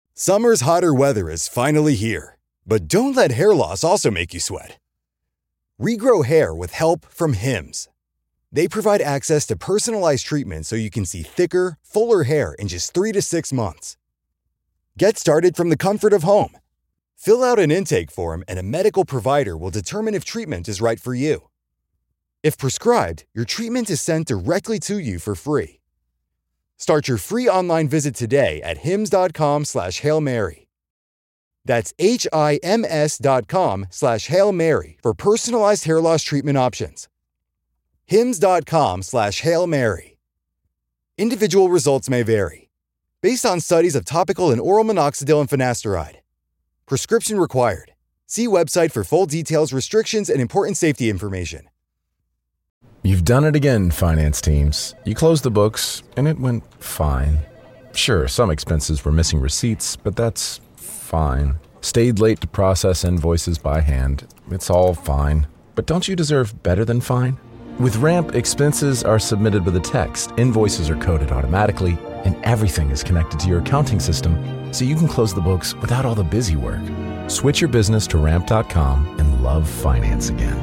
Summer's hotter weather is finally here, but don't let hair loss also make you sweat. Regrow hair with help from Hims. They provide access to personalized treatment so you can see thicker, fuller hair in just 3 to 6 months. Get started from the comfort of home. Fill out an intake form and a medical provider will determine if treatment is right for you. If prescribed, your treatment is sent directly to you for free. Start your free online visit today at hims.com/Hail Mary. That's HIMS.com/Hail Mary for personalized hair loss treatment options. hims.com/Hail Mary. Individual results may vary. Based on studies of topical and oral minoxidil and finasteride. Prescription required. See website for full details, restrictions, and important safety information. You've done it again, finance teams. You closed the books, and it went fine. Sure, some expenses were missing receipts, but that's fine. Stayed late to process invoices by hand. It's all fine. But don't you deserve better than fine? With Ramp, expenses are submitted with a text, invoices are coded automatically, and everything is connected to your accounting system, so you can close the books without all the busy work. Switch your business to Ramp.com and love finance again.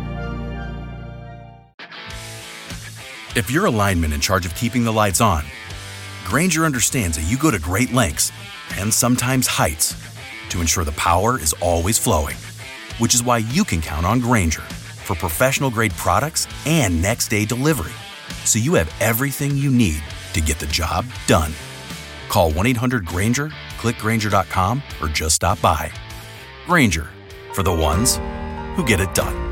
If you're a lineman in charge of keeping the lights on, Grainger understands that you go to great lengths and sometimes heights to ensure the power is always flowing, which is why you can count on Grainger for professional-grade products and next-day delivery, so you have everything you need to get the job done. Call 1-800-GRAINGER, click Grainger.com, or just stop by. Grainger, for the ones who get it done.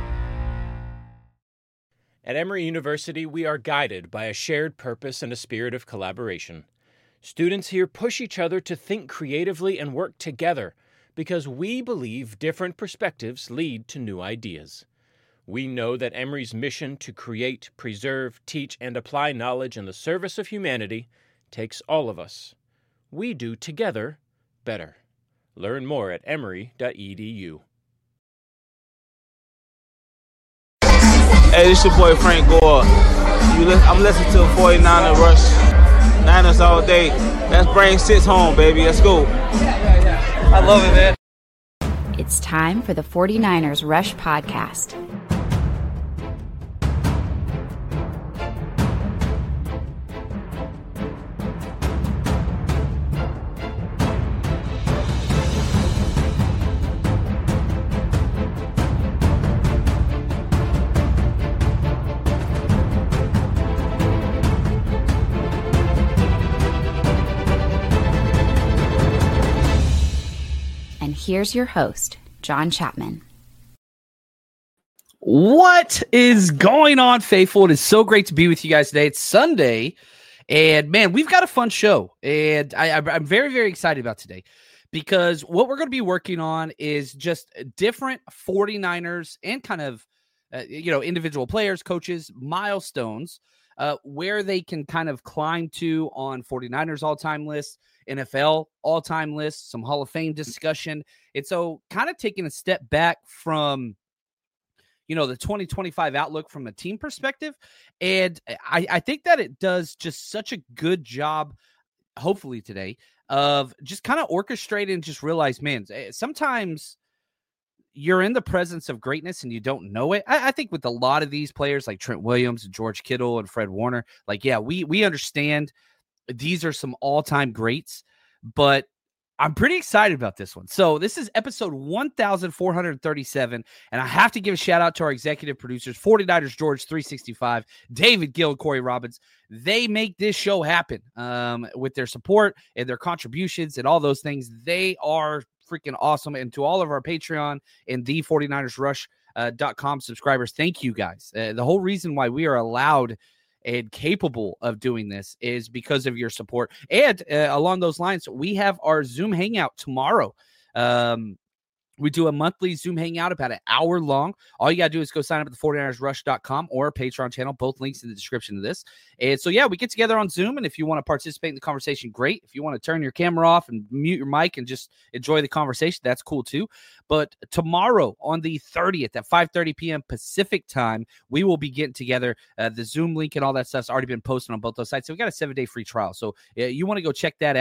At Emory University, we are guided by a shared purpose and a spirit of collaboration. Students here push each other to think creatively and work together because we believe different perspectives lead to new ideas. We know that Emory's mission to create, preserve, teach, and apply knowledge in the service of humanity takes all of us. We do together better. Learn more at emory.edu. Hey, this your boy Frank Gore. I'm listening to 49er Rush. Niners all day. Let's bring 6 home, baby. Let's go. I love it, man. It's time for the 49ers Rush podcast. Here's your host, John Chapman. What is going on, faithful? It is so great to be with you guys today. It's Sunday, and man, we've got a fun show, and I'm very, very excited about today because what we're going to be working on is just different 49ers and kind of, individual players, coaches, milestones, where they can kind of climb to on 49ers all-time lists, NFL all-time lists, some Hall of Fame discussion. And so kind of taking a step back from, the 2025 outlook from a team perspective. And I think that it does just such a good job, hopefully today, of just kind of orchestrating and just realize, man, sometimes you're in the presence of greatness and you don't know it. I think with a lot of these players like Trent Williams and George Kittle and Fred Warner, we understand these are some all-time greats, but I'm pretty excited about this one. So this is episode 1437, and I have to give a shout out to our executive producers, 49ers George 365, David Gill, and Corey Robbins. They make this show happen with their support and their contributions and all those things. They are freaking awesome. And to all of our Patreon and the 49ersrush.com subscribers, thank you guys. The whole reason why we are allowed and capable of doing this is because of your support. And along those lines, we have our Zoom Hangout tomorrow. We do a monthly Zoom Hangout about an hour long. All you got to do is go sign up at the 49ersrush.com or Patreon channel, both links in the description of this. And so, we get together on Zoom, and if you want to participate in the conversation, great. If you want to turn your camera off and mute your mic and just enjoy the conversation, that's cool too. But tomorrow on the 30th at 5:30 p.m. Pacific time, we will be getting together. The Zoom link and all that stuff's already been posted on both those sites. So we got a 7-day free trial. So you want to go check that out.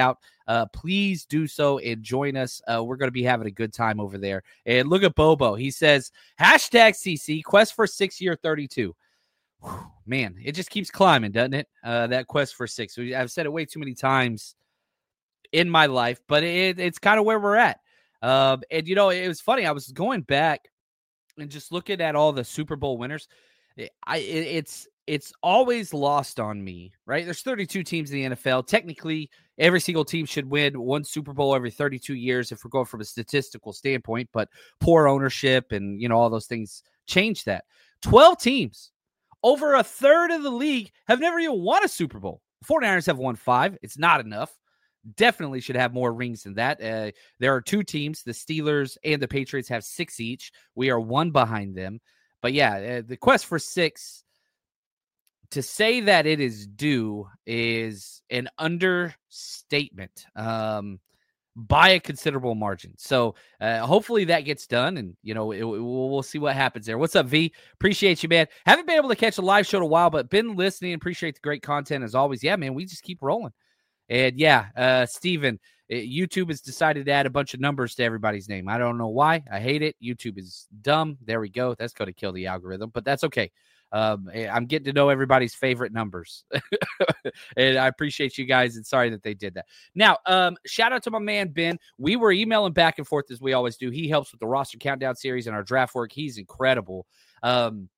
please do so and join us. We're going to be having a good time over there. And look at Bobo. He says, #CC, quest for 6 year 32. Whew, man, it just keeps climbing, doesn't it? That quest for 6. I've said it way too many times in my life, but it's kind of where we're at. And, it was funny. I was going back and just looking at all the Super Bowl winners. It's always lost on me, right? There's 32 teams in the NFL. Technically, every single team should win one Super Bowl every 32 years if we're going from a statistical standpoint, but poor ownership and, all those things change that. 12 teams, over a third of the league, have never even won a Super Bowl. 49ers have won 5. It's not enough. Definitely should have more rings than that. There are 2 teams, the Steelers and the Patriots have 6 each. We are 1 behind them. But yeah, the quest for 6, to say that it is due is an understatement by a considerable margin. So hopefully that gets done, and we'll see what happens there. What's up, V? Appreciate you, man. Haven't been able to catch a live show in a while, but been listening. Appreciate the great content as always. Yeah, man, we just keep rolling. And yeah, Steven, YouTube has decided to add a bunch of numbers to everybody's name. I don't know why. I hate it. YouTube is dumb. There we go. That's going to kill the algorithm, but that's okay. I'm getting to know everybody's favorite numbers. And I appreciate you guys, and sorry that they did that. Now, shout out to my man, Ben. We were emailing back and forth as we always do. He helps with the roster countdown series and our draft work. He's incredible. And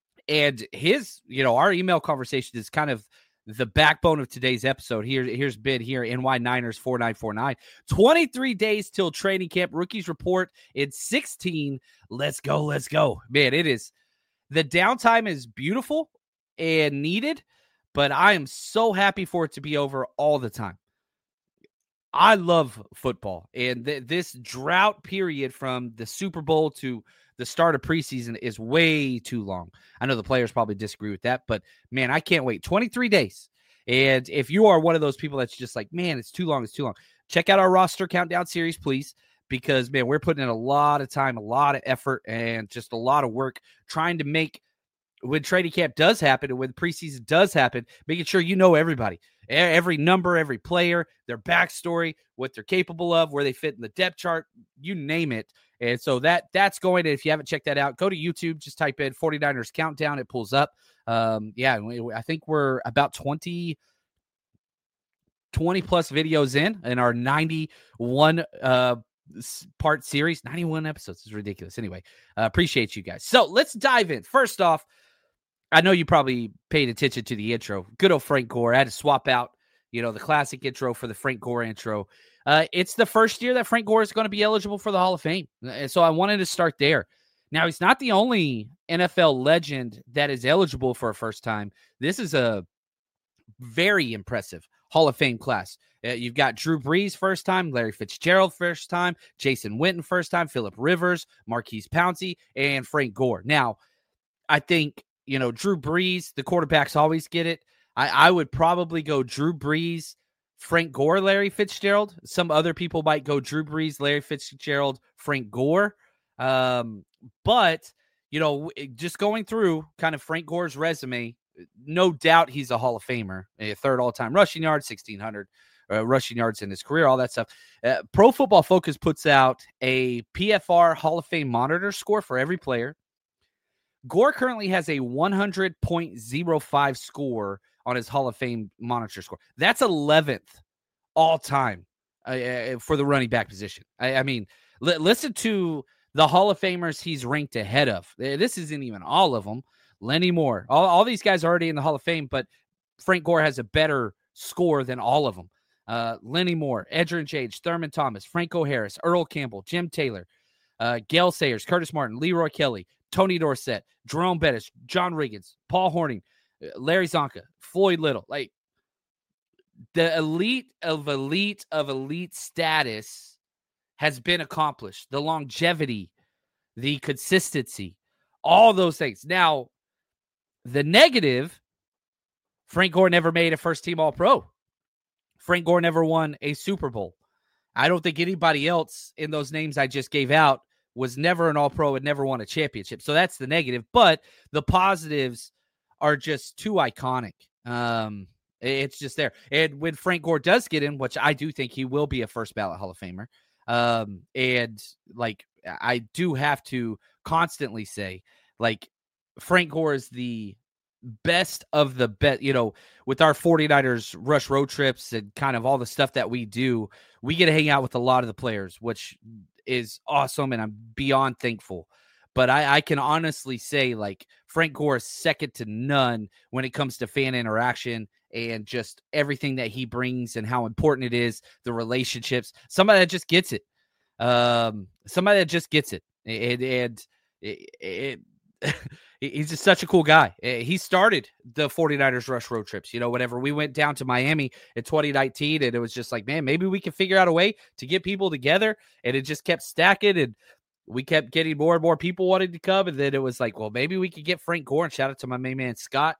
his, our email conversation is kind of the backbone of today's episode. Here's Ben here, NY Niners 4949. 23 days till training camp. Rookies report in 16. Let's go. Man, it is. The downtime is beautiful and needed, but I am so happy for it to be over all the time. I love football, and this drought period from the Super Bowl to the start of preseason is way too long. I know the players probably disagree with that, but man, I can't wait. 23 days. And if you are one of those people that's just like, man, it's too long, check out our roster countdown series, please, because, man, we're putting in a lot of time, a lot of effort, and just a lot of work trying to make, when training camp does happen and when preseason does happen, making sure everybody, every number, every player, their backstory, what they're capable of, where they fit in the depth chart, you name it. And so that's going to, if you haven't checked that out, go to YouTube, just type in 49ers Countdown. It pulls up. I think we're about 20 plus videos in our 91 part series. 91 episodes is ridiculous. Anyway, appreciate you guys. So let's dive in. First off, I know you probably paid attention to the intro. Good old Frank Gore. I had to swap out, the classic intro for the Frank Gore intro. It's the first year that Frank Gore is going to be eligible for the Hall of Fame. And so I wanted to start there. Now, he's not the only NFL legend that is eligible for a first time. This is a very impressive Hall of Fame class. You've got Drew Brees first time, Larry Fitzgerald first time, Jason Witten first time, Phillip Rivers, Marquise Pouncey, and Frank Gore. Now, I think, Drew Brees, the quarterbacks always get it. I would probably go Drew Brees, Frank Gore, Larry Fitzgerald. Some other people might go Drew Brees, Larry Fitzgerald, Frank Gore. But, just going through kind of Frank Gore's resume, no doubt he's a Hall of Famer, a third all-time rushing yards, 1,600 rushing yards in his career, all that stuff. Pro Football Focus puts out a PFR Hall of Fame monitor score for every player. Gore currently has a 100.05 score on his Hall of Fame monitor score. That's 11th all-time for the running back position. I mean, listen to the Hall of Famers he's ranked ahead of. This isn't even all of them. Lenny Moore. All these guys are already in the Hall of Fame, but Frank Gore has a better score than all of them. Lenny Moore, Edgerrin James, Thurman Thomas, Franco Harris, Earl Campbell, Jim Taylor, Gale Sayers, Curtis Martin, Leroy Kelly, Tony Dorsett, Jerome Bettis, John Riggins, Paul Hornung, Larry Zonka, Floyd Little. Like, the elite of elite status has been accomplished. The longevity, the consistency, all those things. Now, the negative, Frank Gore never made a first-team All-Pro. Frank Gore never won a Super Bowl. I don't think anybody else in those names I just gave out was never an All-Pro and never won a championship. So that's the negative. But the positives are just too iconic. It's just there. And when Frank Gore does get in, which I do think he will be a first ballot Hall of Famer, and like I do have to constantly say, like, Frank Gore is the best of the best. With our 49ers Rush road trips and kind of all the stuff that we do, we get to hang out with a lot of the players, which is awesome, and I'm beyond thankful. But I can honestly say, like, Frank Gore is second to none when it comes to fan interaction and just everything that he brings and how important it is, the relationships. Somebody that just gets it. Somebody that just gets it. He's just such a cool guy. He started the 49ers Rush road trips. Whenever we went down to Miami in 2019, and it was just like, man, maybe we can figure out a way to get people together. And it just kept stacking, and we kept getting more and more people wanting to come. And then it was like, well, maybe we could get Frank Gore. And shout out to my main man, Scott.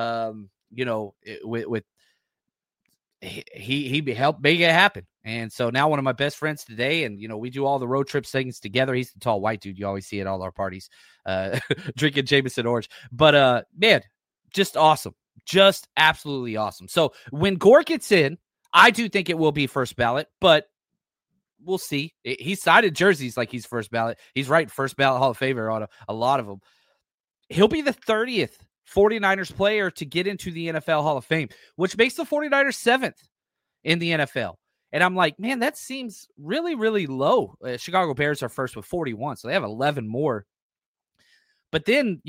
He helped make it happen. And so now one of my best friends today, and, we do all the road trips things together. He's the tall white dude you always see at all our parties, drinking Jameson Orange. But, man, just awesome. Just absolutely awesome. So when Gore gets in, I do think it will be first ballot, but we'll see. He sided jerseys like he's first ballot. He's right, first ballot Hall of Famer on a lot of them. He'll be the 30th 49ers player to get into the NFL Hall of Fame, which makes the 49ers 7th in the NFL. And I'm like, man, that seems really, really low. Chicago Bears are first with 41, so they have 11 more. But then,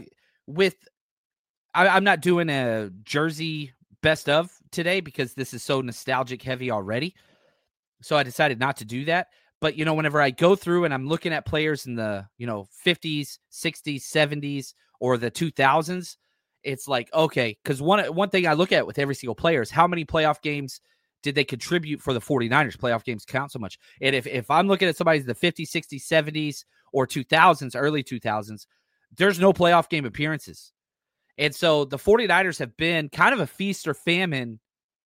I'm not doing a jersey best of today because this is so nostalgic heavy already. So I decided not to do that. But, whenever I go through and I'm looking at players in the, 50s, 60s, 70s, or the 2000s, it's like, okay, because one thing I look at with every single player is how many playoff games did they contribute for the 49ers? Playoff games count so much. And if I'm looking at somebody in the 50s, 60s, 70s, or 2000s, early 2000s, there's no playoff game appearances. And so the 49ers have been kind of a feast or famine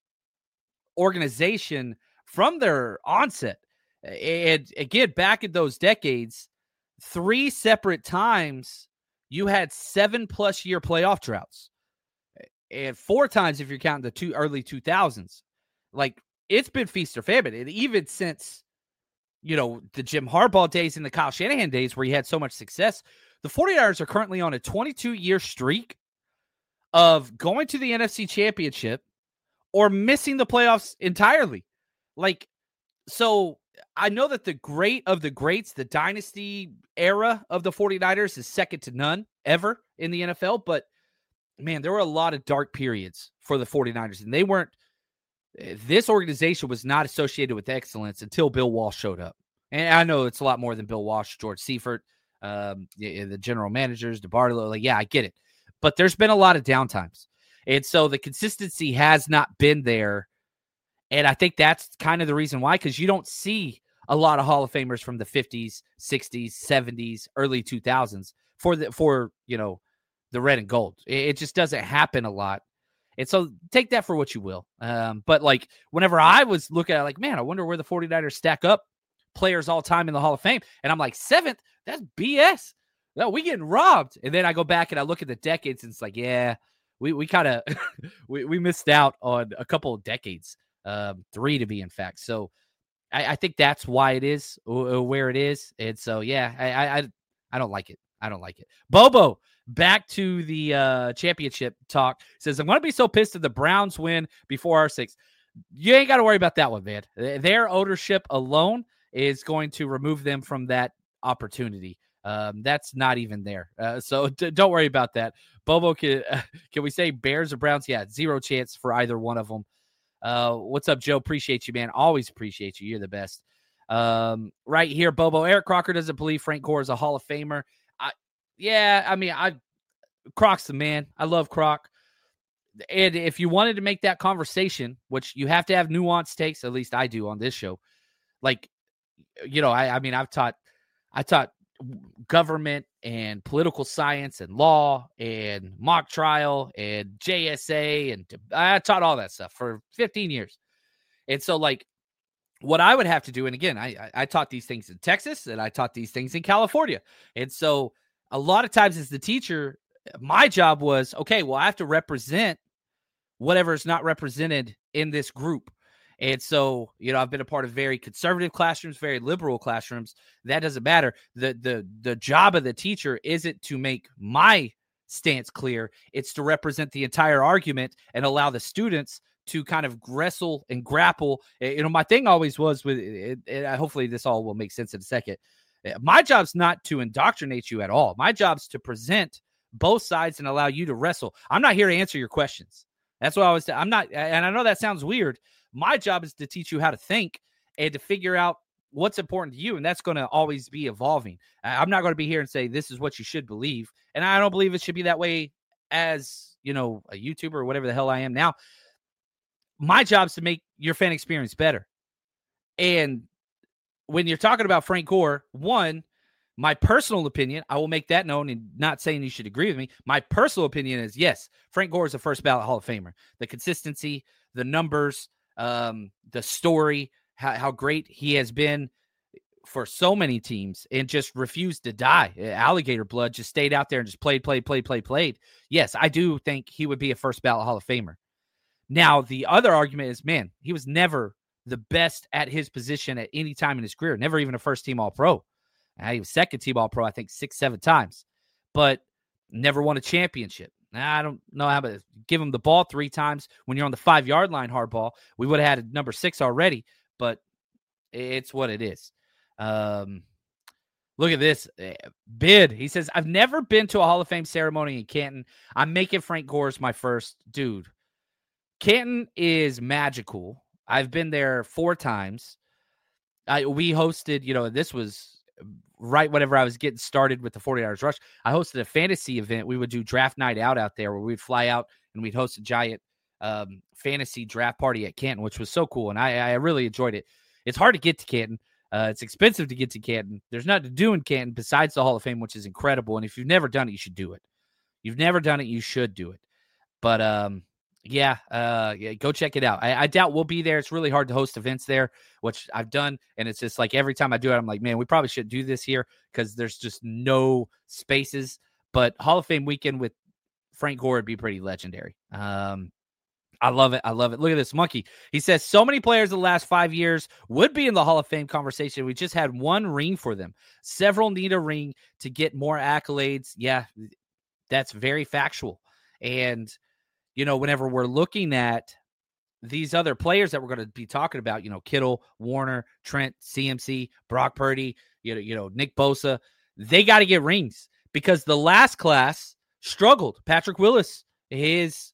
organization from their onset. And again, back in those decades, 3 separate times you had 7+ year playoff droughts, and 4 times if you're counting the 2 early 2000s. Like, it's been feast or famine. And even since, the Jim Harbaugh days and the Kyle Shanahan days where he had so much success, the 49ers are currently on a 22-year streak of going to the NFC Championship or missing the playoffs entirely. Like, so I know that the great of the greats, the dynasty era of the 49ers is second to none ever in the NFL. But, man, there were a lot of dark periods for the 49ers, and this organization was not associated with excellence until Bill Walsh showed up. And I know it's a lot more than Bill Walsh, George Seifert, the general managers, DeBartolo. Like, yeah, I get it. But there's been a lot of downtimes. And so the consistency has not been there. And I think that's kind of the reason why, because you don't see a lot of Hall of Famers from the 50s, 60s, 70s, early 2000s for the red and gold. It just doesn't happen a lot. And so take that for what you will. But like, whenever I was looking at it, like, man, I wonder where the 49ers stack up players all time in the Hall of Fame. And I'm like, 7th, that's BS. No, we getting robbed. And then I go back and I look at the decades, and it's like, yeah, we kind of we missed out on a couple of decades, 3 to be in fact. So I think that's why it is where it is. And so, yeah, I don't like it. I don't like it. Bobo, back to the championship talk, says, I'm going to be so pissed if the Browns win before our 6. You ain't got to worry about that one, man. Their ownership alone is going to remove them from that opportunity. That's not even there. So don't worry about that. Bobo, can we say Bears or Browns? Yeah, 0 chance for either one of them. What's up, Joe? Appreciate you, man. Always appreciate you. You're the best. Right here, Bobo. Eric Crocker doesn't believe Frank Gore is a Hall of Famer. Croc's the man. I love Croc. And if you wanted to make that conversation, which you have to have nuanced takes, at least I do on this show. Like, I taught government and political science and law and mock trial and JSA, and I taught all that stuff for 15 years. And so, like, what I would have to do, and again, I taught these things in Texas and I taught these things in California. And so a lot of times as the teacher, my job was, okay, well, I have to represent whatever is not represented in this group. And so, I've been a part of very conservative classrooms, very liberal classrooms. That doesn't matter. The job of the teacher isn't to make my stance clear. It's to represent the entire argument and allow the students to kind of wrestle and grapple. My thing always was with it, hopefully this all will make sense in a second. My job's not to indoctrinate you at all. My job's to present both sides and allow you to wrestle. I'm not here to answer your questions. That's what I was. I'm not, and I know that sounds weird. My job is to teach you how to think and to figure out what's important to you, and that's going to always be evolving. I'm not going to be here and say this is what you should believe, and I don't believe it should be that way as a YouTuber or whatever the hell I am now. My job is to make your fan experience better. And when you're talking about Frank Gore, one, my personal opinion, I will make that known and not saying you should agree with me. My personal opinion is, yes, Frank Gore is a first ballot Hall of Famer. The consistency, the numbers, the story, how great he has been for so many teams and just refused to die. Alligator blood, just stayed out there and just played. Yes, I do think he would be a first ballot Hall of Famer. Now, the other argument is, man, he was never the best at his position at any time in his career. Never even a first-team All-Pro. He was second-team All-Pro, I think, 6-7 times. But never won a championship. I don't know how to give him the ball 3 times when you're on the 5-yard line, hardball. We would have had a number 6 already, but it's what it is. Look at this. Bid. He says, I've never been to a Hall of Fame ceremony in Canton. I'm making Frank Gore's my first. Dude, Canton is magical. I've been there 4 times. We hosted, this was right whenever I was getting started with the 49ers Rush. I hosted a fantasy event. We would do draft night out there where we'd fly out and we'd host a giant fantasy draft party at Canton, which was so cool. And I really enjoyed it. It's hard to get to Canton. It's expensive to get to Canton. There's nothing to do in Canton besides the Hall of Fame, which is incredible. And if you've never done it, you should do it. You've never done it, you should do it. But go check it out. I doubt we'll be there. It's really hard to host events there, which I've done. And it's just like every time I do it, I'm like, man, we probably should do this here because there's just no spaces. But Hall of Fame weekend with Frank Gore would be pretty legendary. I love it. Look at this monkey. He says so many players in the last 5 years would be in the Hall of Fame conversation. We just had 1 ring for them. Several need a ring to get more accolades. Yeah, that's very factual. And whenever we're looking at these other players that we're going to be talking about, Kittle, Warner, Trent, CMC, Brock Purdy, Nick Bosa, they got to get rings because the last class struggled. Patrick Willis is,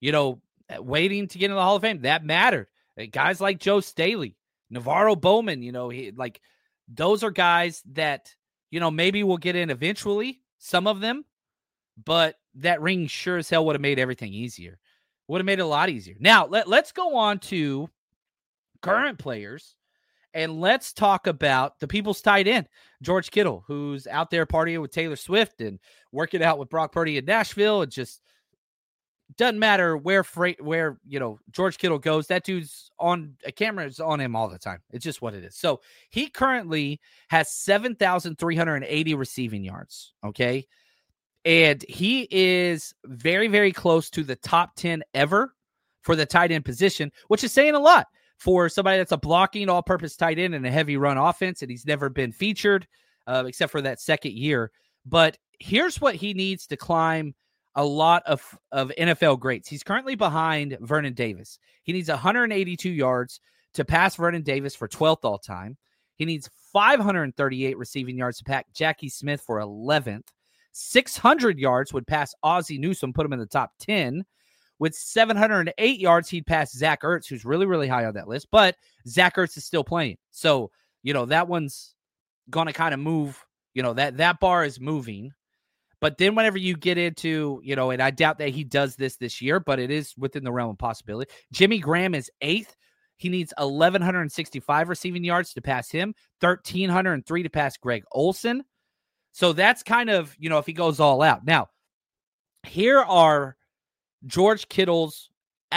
waiting to get in the Hall of Fame. That mattered. Guys like Joe Staley, Navarro Bowman, those are guys that, maybe we'll get in eventually, some of them, but that ring sure as hell would have made everything easier. Would have made it a lot easier. Now, let's go on to current players, and let's talk about the people's tight end, George Kittle, who's out there partying with Taylor Swift and working out with Brock Purdy in Nashville. It just doesn't matter where George Kittle goes. That dude's on a camera is on him all the time. It's just what it is. So he currently has 7,380 receiving yards. Okay. And he is very, very close to the top 10 ever for the tight end position, which is saying a lot for somebody that's a blocking all-purpose tight end and a heavy run offense, and he's never been featured except for that second year. But here's what he needs to climb a lot of NFL greats. He's currently behind Vernon Davis. He needs 182 yards to pass Vernon Davis for 12th all-time. He needs 538 receiving yards to pass Jackie Smith for 11th. 600 yards would pass Ozzie Newsome, put him in the top 10. With 708 yards, he'd pass Zach Ertz, who's really, really high on that list. But Zach Ertz is still playing. So, that one's going to kind of move. That bar is moving. But then whenever you get into, and I doubt that he does this year, but it is within the realm of possibility. Jimmy Graham is 8th. He needs 1,165 receiving yards to pass him. 1,303 to pass Greg Olsen. So that's kind of, if he goes all out. Now, here are George Kittle's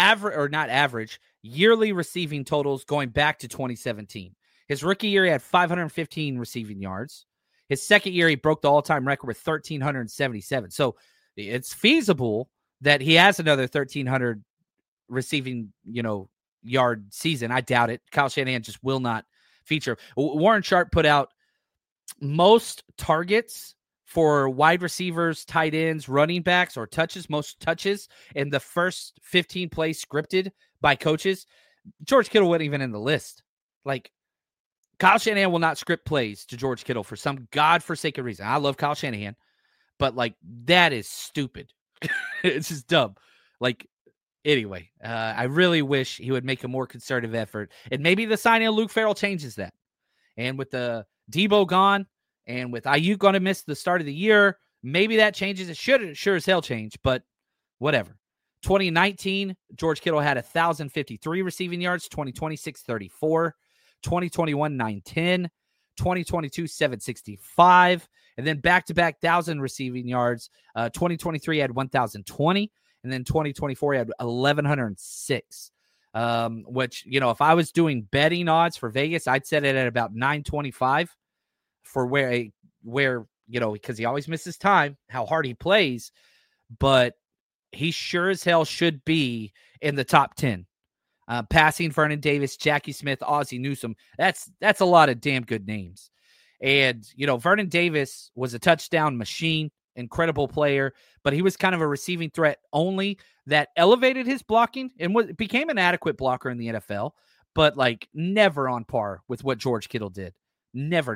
yearly receiving totals going back to 2017. His rookie year, he had 515 receiving yards. His second year, he broke the all-time record with 1,377. So it's feasible that he has another 1,300 receiving, yard season. I doubt it. Kyle Shanahan just will not feature. Warren Sharp put out most targets for wide receivers, tight ends, running backs, or most touches in the first 15 plays scripted by coaches. George Kittle wasn't even in the list. Like, Kyle Shanahan will not script plays to George Kittle for some godforsaken reason. I love Kyle Shanahan, but like, that is stupid. It's just dumb. Like, anyway, I really wish he would make a more concerted effort. And maybe the signing of Luke Farrell changes that. And with the Debo gone, and with Ayuk going to miss the start of the year, maybe that changes. It should sure as hell change, but whatever. 2019, George Kittle had 1,053 receiving yards. 2020, 634. 2021, 910. 2022, 765. And then back-to-back 1,000 receiving yards. 2023 had 1,020. And then 2024 he had 1,106. Which, if I was doing betting odds for Vegas, I'd set it at about 925 for where, because he always misses time, how hard he plays, but he sure as hell should be in the top 10. Passing Vernon Davis, Jackie Smith, Ozzie Newsome. That's a lot of damn good names. And, Vernon Davis was a touchdown machine, incredible player, but he was kind of a receiving threat only that elevated his blocking and became an adequate blocker in the NFL, but like never on par with what George Kittle did. Never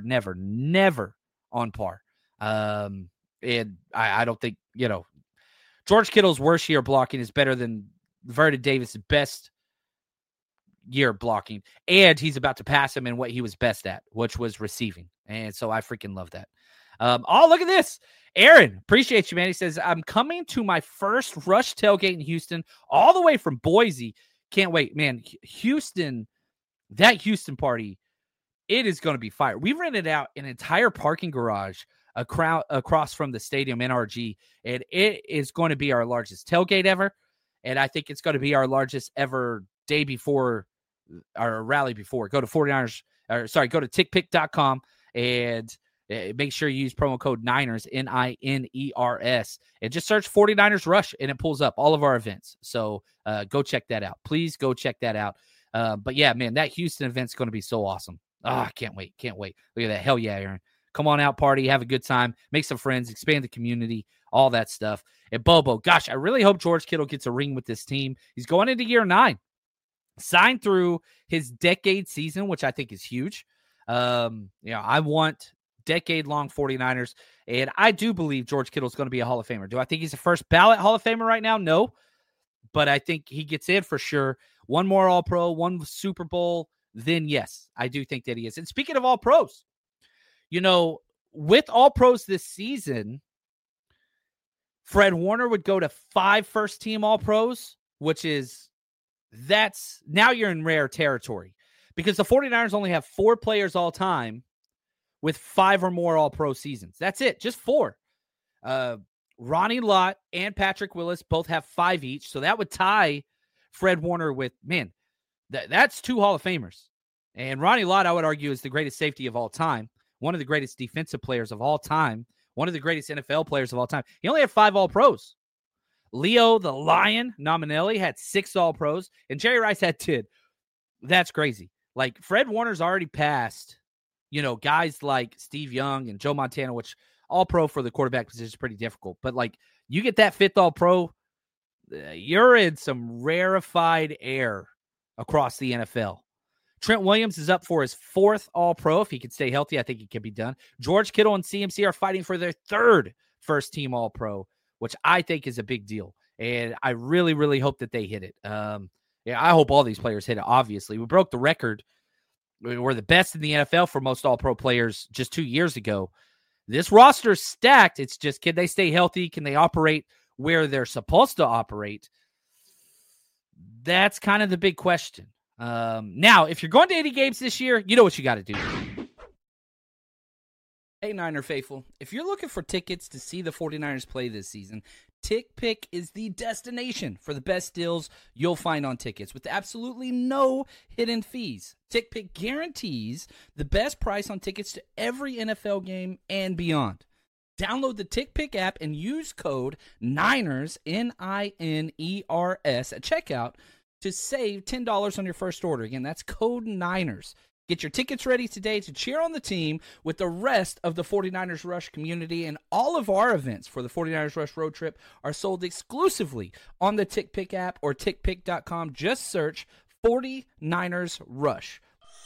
on par. And I don't think, George Kittle's worst year blocking is better than Vernon Davis' best year blocking. And he's about to pass him in what he was best at, which was receiving. And so I freaking love that. Look at this. Aaron, appreciate you, man. He says, I'm coming to my first Rush tailgate in Houston, all the way from Boise. Can't wait, man. Houston, that Houston party, it is going to be fire. We rented out an entire parking garage across from the stadium, NRG, and it is going to be our largest tailgate ever. And I think it's going to be our largest ever day before our rally before. Go to go to tickpick.com and make sure you use promo code Niners, NINERS, and just search 49ers Rush, and it pulls up all of our events. So go check that out. Please go check that out. But yeah, man, that Houston event's going to be so awesome. I can't wait. Look at that. Hell yeah, Aaron. Come on out, party, have a good time, make some friends, expand the community, all that stuff. And Bobo, gosh, I really hope George Kittle gets a ring with this team. He's going into year 9. Signed through his decade season, which I think is huge. I want decade-long 49ers, and I do believe George Kittle is going to be a Hall of Famer. Do I think he's a first ballot Hall of Famer right now? No, but I think he gets in for sure. One more All-Pro, one Super Bowl, then yes, I do think that he is. And speaking of All-Pros, with All-Pros this season, Fred Warner would go to 5 first-team All-Pros, now you're in rare territory because the 49ers only have 4 players all time with 5 or more All-Pro seasons. That's it, just 4. Ronnie Lott and Patrick Willis both have 5 each, so that would tie Fred Warner with, that's 2 Hall of Famers. And Ronnie Lott, I would argue, is the greatest safety of all time, one of the greatest defensive players of all time, one of the greatest NFL players of all time. He only had 5 All-Pros. Leo the Lion Nominelli had 6 All-Pros, and Jerry Rice had 10. That's crazy. Like, Fred Warner's already passed, guys like Steve Young and Joe Montana, which All-Pro for the quarterback position is pretty difficult. But, like, you get that 5th All-Pro, you're in some rarefied air across the NFL. Trent Williams is up for his 4th All-Pro. If he can stay healthy, I think it can be done. George Kittle and CMC are fighting for their 3rd first-team All-Pro, which I think is a big deal. And I really, really hope that they hit it. I hope all these players hit it, obviously. We broke the record. We're the best in the NFL for most All-Pro players just 2 years ago. This roster's stacked. It's just, can they stay healthy? Can they operate where they're supposed to operate? That's kind of the big question. Now, if you're going to 80 games this year, you know what you got to do. Hey, Niner faithful, if you're looking for tickets to see the 49ers play this season, TickPick is the destination for the best deals you'll find on tickets with absolutely no hidden fees. TickPick guarantees the best price on tickets to every NFL game and beyond. Download the TickPick app and use code NINERS, NINERS, at checkout to save $10 on your first order. Again, that's code Niners. Get your tickets ready today to cheer on the team with the rest of the 49ers Rush community, and all of our events for the 49ers Rush road trip are sold exclusively on the TickPick app or tickpick.com. Just search 49ers Rush.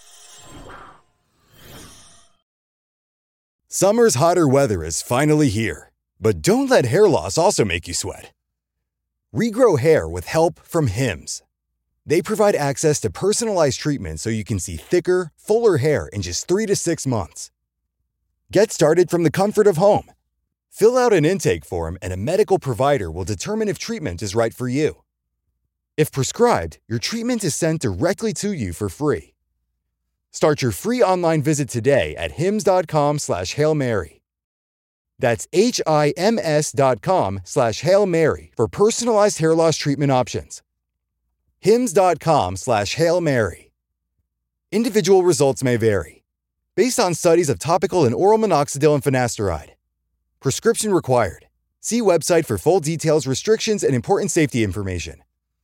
Summer's hotter weather is finally here, but don't let hair loss also make you sweat. Regrow hair with help from Hims. They provide access to personalized treatment so you can see thicker, fuller hair in just 3 to 6 months. Get started from the comfort of home. Fill out an intake form and a medical provider will determine if treatment is right for you. If prescribed, your treatment is sent directly to you for free. Start your free online visit today at hims.com/Hail Mary. That's HIMS.com/Hail Mary for personalized hair loss treatment options. hims.com/Hail Mary. Individual results may vary. Based on studies of topical and oral minoxidil and finasteride. Prescription required. See website for full details, restrictions, and important safety information.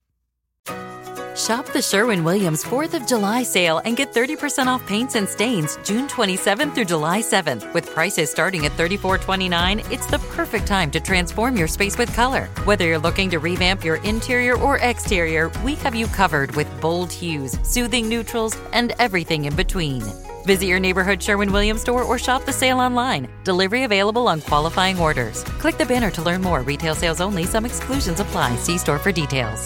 Shop the Sherwin-Williams 4th of July sale and get 30% off paints and stains June 27th through July 7th. With prices starting at $34.29, it's the perfect time to transform your space with color. Whether you're looking to revamp your interior or exterior, we have you covered with bold hues, soothing neutrals, and everything in between. Visit your neighborhood Sherwin-Williams store or shop the sale online. Delivery available on qualifying orders. Click the banner to learn more. Retail sales only. Some exclusions apply. See store for details.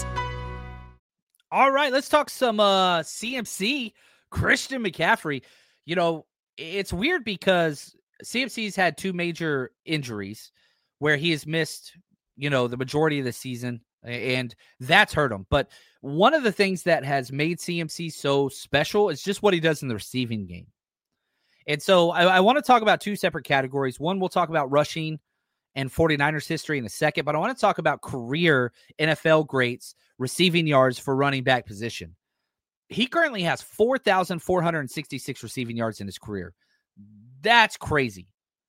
All right, let's talk some CMC. Christian McCaffrey. You know, it's weird because CMC's had 2 major injuries where he has missed, you know, the majority of the season, and that's hurt him. But one of the things that has made CMC so special is just what he does in the receiving game. And so I want to talk about 2 separate categories. One, we'll talk about rushing and 49ers history in a second, but I want to talk about career NFL greats receiving yards for running back position. He currently has 4,466 receiving yards in his career. That's crazy.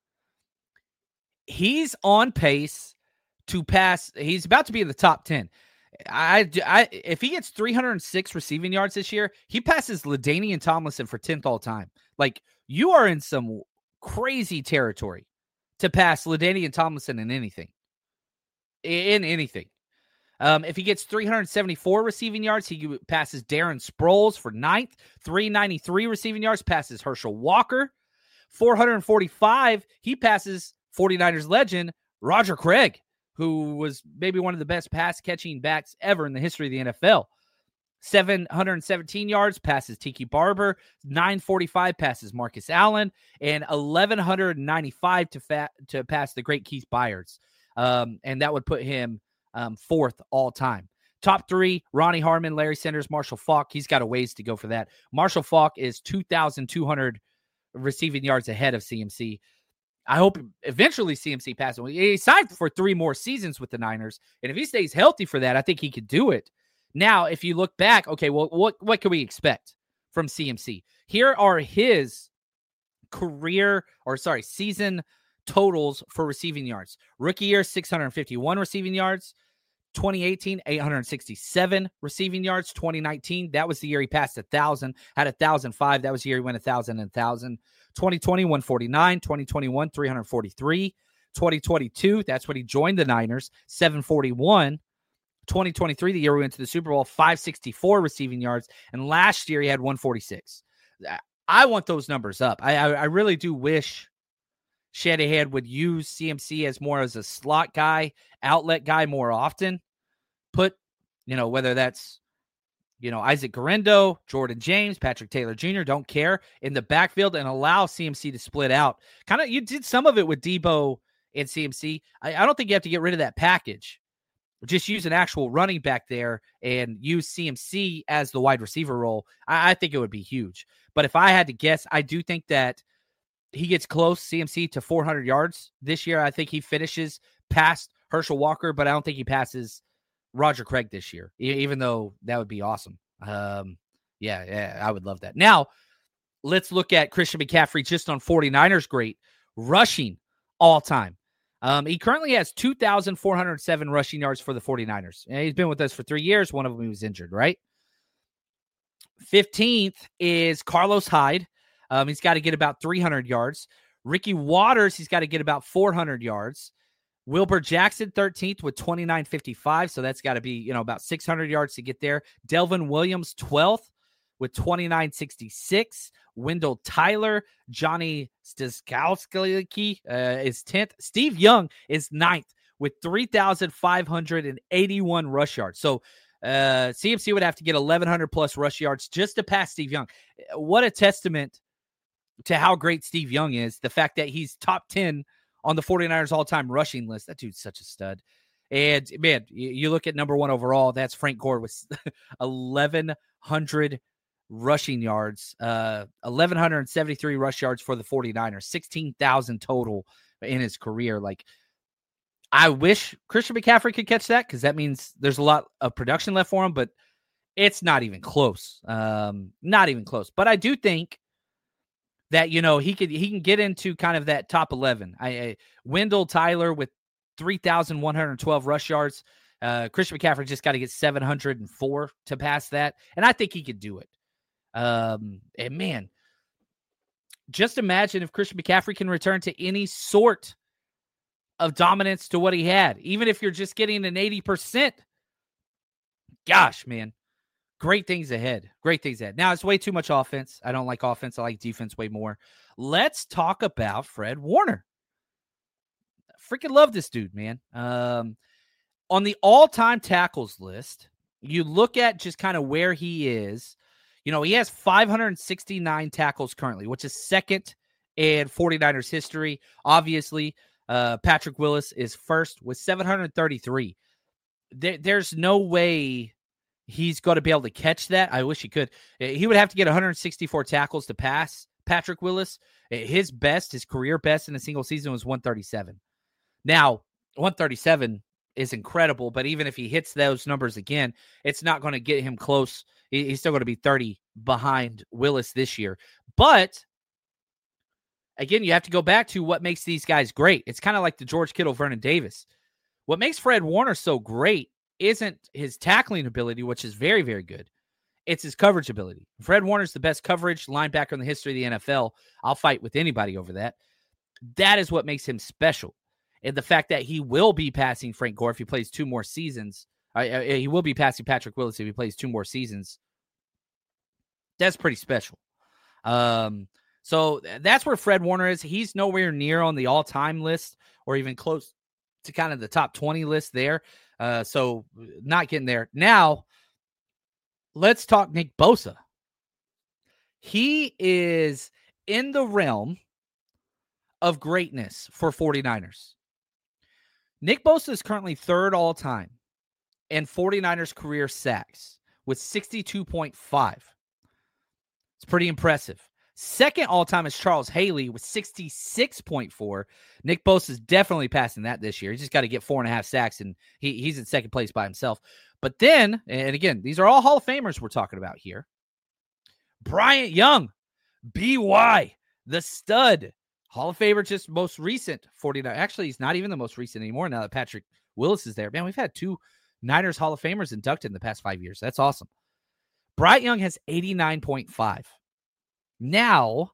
He's on pace to pass. He's about to be in the top 10. If he gets 306 receiving yards this year, he passes LaDainian Tomlinson for 10th all time. Like, you are in some crazy territory to pass LaDainian Tomlinson in anything. If he gets 374 receiving yards, he passes Darren Sproles for 9th. 393 receiving yards, passes Herschel Walker. 445, he passes 49ers legend Roger Craig, who was maybe one of the best pass-catching backs ever in the history of the NFL. 717 yards, passes Tiki Barber. 945 passes Marcus Allen. And 1,195 to pass the great Keith Byards. And that would put him 4th all time. Top 3, Ronnie Harmon, Larry Sanders, Marshall Faulk. He's got a ways to go for that. Marshall Faulk is 2,200 receiving yards ahead of CMC. I hope eventually CMC passes. He signed for 3 more seasons with the Niners. And if he stays healthy for that, I think he could do it. Now, if you look back, okay, well, what can we expect from CMC? Here are his season totals for receiving yards. Rookie year, 651 receiving yards. 2018, 867 receiving yards. 2019, that was the year he passed 1,000, had 1,005. That was the year he went 1,000 and 1,000. 2020, 149. 2021, 343. 2022, that's when he joined the Niners, 741. 2023, the year we went to the Super Bowl, 564 receiving yards. And last year he had 146. I want those numbers up. I really do wish Shanahan would use CMC as more as a slot guy, outlet guy more often. Put, whether that's, Isaac Guerendo, Jordan James, Patrick Taylor Jr., don't care, in the backfield and allow CMC to split out. Kind of, you did some of it with Debo and CMC. I don't think you have to get rid of that package. Just use an actual running back there and use CMC as the wide receiver role. I think it would be huge. But if I had to guess, I do think that he gets close, CMC, to 400 yards this year. I think he finishes past Herschel Walker, but I don't think he passes Roger Craig this year, even though that would be awesome. Yeah, I would love that. Now, let's look at Christian McCaffrey just on 49ers great rushing all time. He currently has 2,407 rushing yards for the 49ers. And he's been with us for 3 years. One of them he was injured, right? 15th is Carlos Hyde. He's got to get about 300 yards. Ricky Waters, he's got to get about 400 yards. Wilbur Jackson, 13th with 29.55. So that's got to be, about 600 yards to get there. Delvin Williams, 12th with 29.66. Wendell Tyler, Johnny Staszkowski is 10th. Steve Young is 9th with 3,581 rush yards. So CMC would have to get 1,100 plus rush yards just to pass Steve Young. What a testament to how great Steve Young is. The fact that he's top 10 on the 49ers all-time rushing list. That dude's such a stud. And, man, you look at number 1 overall, that's Frank Gore with 1,100 rushing yards, 1,173 rush yards for the 49ers, 16,000 total in his career. Like, I wish Christian McCaffrey could catch that because that means there's a lot of production left for him, but it's not even close. Not even close. But I do think that, he can get into kind of that top 11. Wendell Tyler with 3,112 rush yards. Christian McCaffrey just got to get 704 to pass that. And I think he could do it. And man, just imagine if Christian McCaffrey can return to any sort of dominance to what he had, even if you're just getting an 80%. Gosh, man, great things ahead. Great things ahead. Now, it's way too much offense. I don't like offense. I like defense way more. Let's talk about Fred Warner. Freaking love this dude, man. On the all-time tackles list, you look at just kind of where he is. He has 569 tackles currently, which is second in 49ers history. Obviously, Patrick Willis is first with 733. There's no way he's going to be able to catch that. I wish he could. He would have to get 164 tackles to pass Patrick Willis. His career best in a single season was 137. Now, 137 is incredible, but even if he hits those numbers again, it's not going to get him close. He's still going to be 30 behind Willis this year. But again, you have to go back to what makes these guys great. It's kind of like the George Kittle, Vernon Davis. What makes Fred Warner so great isn't his tackling ability, which is very, very good. It's his coverage ability. Fred Warner's the best coverage linebacker in the history of the NFL. I'll fight with anybody over that. That is what makes him special. And the fact that he will be passing Frank Gore if he plays 2 more seasons. He will be passing Patrick Willis if he plays 2 more seasons. That's pretty special. So that's where Fred Warner is. He's nowhere near on the all-time list or even close to kind of the top 20 list there. So not getting there. Now, let's talk Nick Bosa. He is in the realm of greatness for 49ers. Nick Bosa is currently third all-time in 49ers career sacks with 62.5. It's pretty impressive. Second all-time is Charles Haley with 66.4. Nick Bosa is definitely passing that this year. He's just got to get 4.5 sacks, and he's in second place by himself. But then, and again, these are all Hall of Famers we're talking about here. Bryant Young, BY, the stud. Hall of Famer, just most recent 49. Actually, he's not even the most recent anymore now that Patrick Willis is there. Man, we've had 2 Niners Hall of Famers inducted in the past 5 years. That's awesome. Bryant Young has 89.5. Now,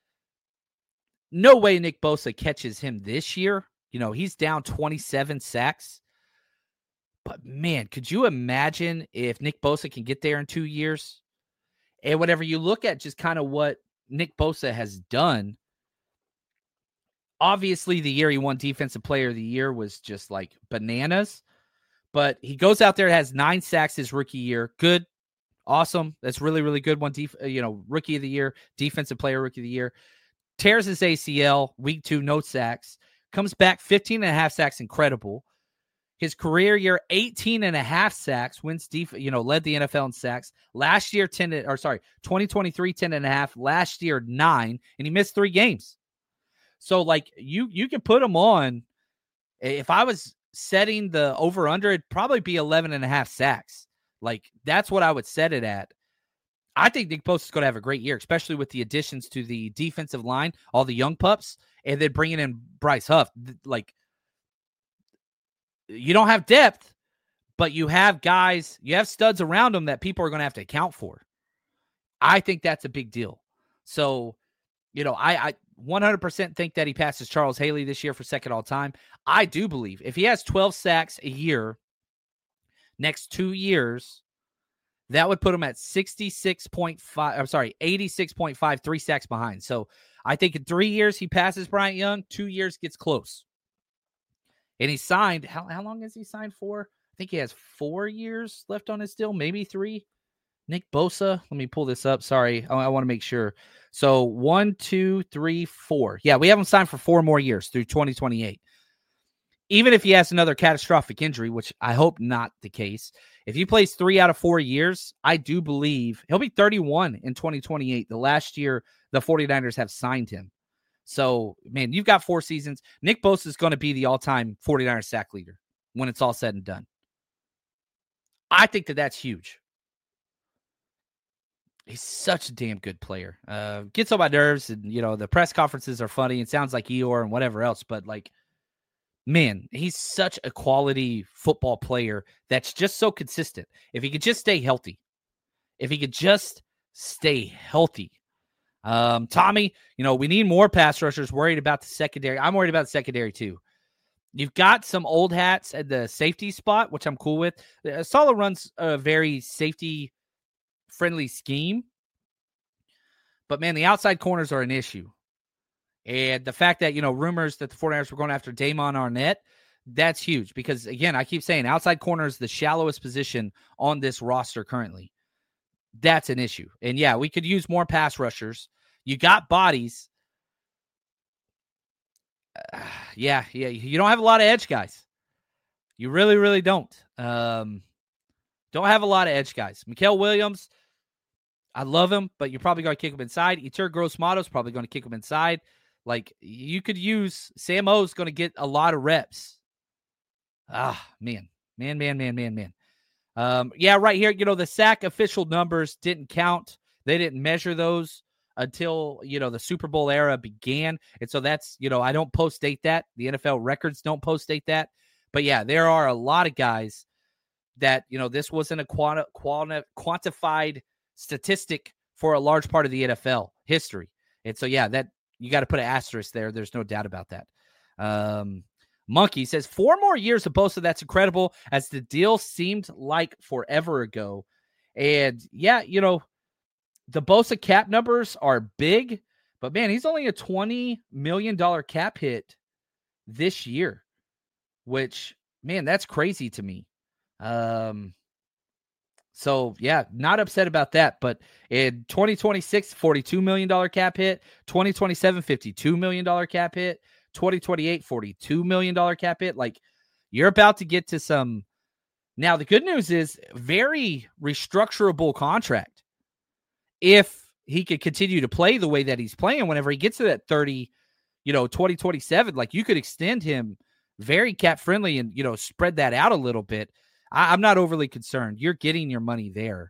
no way Nick Bosa catches him this year. He's down 27 sacks. But, man, could you imagine if Nick Bosa can get there in 2 years? And whenever you look at just kind of what Nick Bosa has done, obviously the year he won Defensive Player of the Year was just like bananas. But he goes out there and has 9 sacks his rookie year. Good. Awesome. That's really, really good one. Rookie of the year, defensive player, rookie of the year. Tears his ACL, week 2, no sacks. Comes back 15.5 sacks. Incredible. His career year, 18.5 sacks. Led the NFL in sacks. Last year, 2023, 10.5. Last year, 9. And he missed 3 games. So, like, you can put him on. If I was setting the over-under, it'd probably be 11.5 sacks. Like, that's what I would set it at. I think Nick Bosa is going to have a great year, especially with the additions to the defensive line, all the young pups, and then bringing in Bryce Huff. Like, you don't have depth, but you have guys, you have studs around them that people are going to have to account for. I think that's a big deal. So, I 100% think that he passes Charles Haley this year for second all time. I do believe if he has 12 sacks a year, next 2 years, that would put him at 86.5, 3 sacks behind. So I think in 3 years, he passes Bryant Young, 2 years gets close. And he signed, how long has he signed for? I think he has 4 years left on his deal, maybe 3. Nick Bosa, let me pull this up. Sorry, I want to make sure. So 1, 2, 3, 4. Yeah, we have him signed for 4 more years through 2028. Even if he has another catastrophic injury, which I hope not the case, if he plays 3 out of 4 years, I do believe he'll be 31 in 2028. The last year the 49ers have signed him. So, man, you've got 4 seasons. Nick Bosa is going to be the all-time 49ers sack leader when it's all said and done. I think that that's huge. He's such a damn good player. Gets on my nerves, and, the press conferences are funny. It sounds like Eeyore and whatever else, but, man, he's such a quality football player that's just so consistent. If he could just stay healthy. Tommy, we need more pass rushers. Worried about the secondary. I'm worried about the secondary too. You've got some old hats at the safety spot, which I'm cool with. Saleh runs a very safety-friendly scheme. But, man, the outside corners are an issue. And the fact that, rumors that the 49ers were going after Damon Arnett, that's huge. Because, again, I keep saying outside corner is the shallowest position on this roster currently. That's an issue. And, yeah, we could use more pass rushers. You got bodies. Yeah. You don't have a lot of edge guys. You really, really don't. Don't have a lot of edge guys. Mikael Williams, I love him, but you're probably going to kick him inside. Yetur Gross-Matos probably going to kick him inside. You could use Sam O's going to get a lot of reps. Man. Yeah, right here, the sack official numbers didn't count. They didn't measure those until, the Super Bowl era began. And so that's, I don't post-date that. The NFL records don't post-date that. But, yeah, there are a lot of guys that, this wasn't a quantified statistic for a large part of the NFL history. And so, yeah, that you got to put an asterisk there. There's no doubt about that. Monkey says 4 more years of Bosa. That's incredible, as the deal seemed like forever ago. And, yeah, the Bosa cap numbers are big, but, man, he's only a $20 million cap hit this year, which, man, that's crazy to me. So, yeah, not upset about that. But in 2026, $42 million cap hit. 2027, $52 million cap hit. 2028, $42 million cap hit. You're about to get to some. Now, the good news is very restructurable contract. If he could continue to play the way that he's playing, whenever he gets to that 2027, you could extend him very cap friendly and, spread that out a little bit. I'm not overly concerned. You're getting your money there.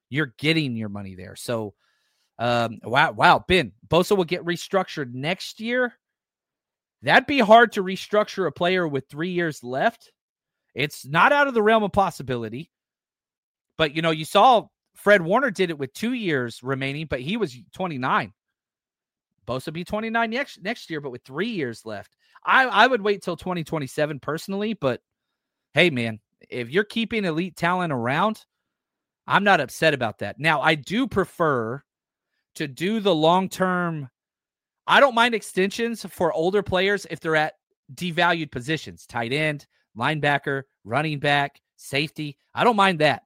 So, wow. Ben, Bosa will get restructured next year. That'd be hard to restructure a player with 3 years left. It's not out of the realm of possibility. But, you saw Fred Warner did it with 2 years remaining, but he was 29. Bosa be 29 next year, but with 3 years left. I would wait till 2027 personally, but hey, man, if you're keeping elite talent around, I'm not upset about that. Now, I do prefer to do the long-term. I don't mind extensions for older players if they're at devalued positions, tight end, linebacker, running back, safety. I don't mind that.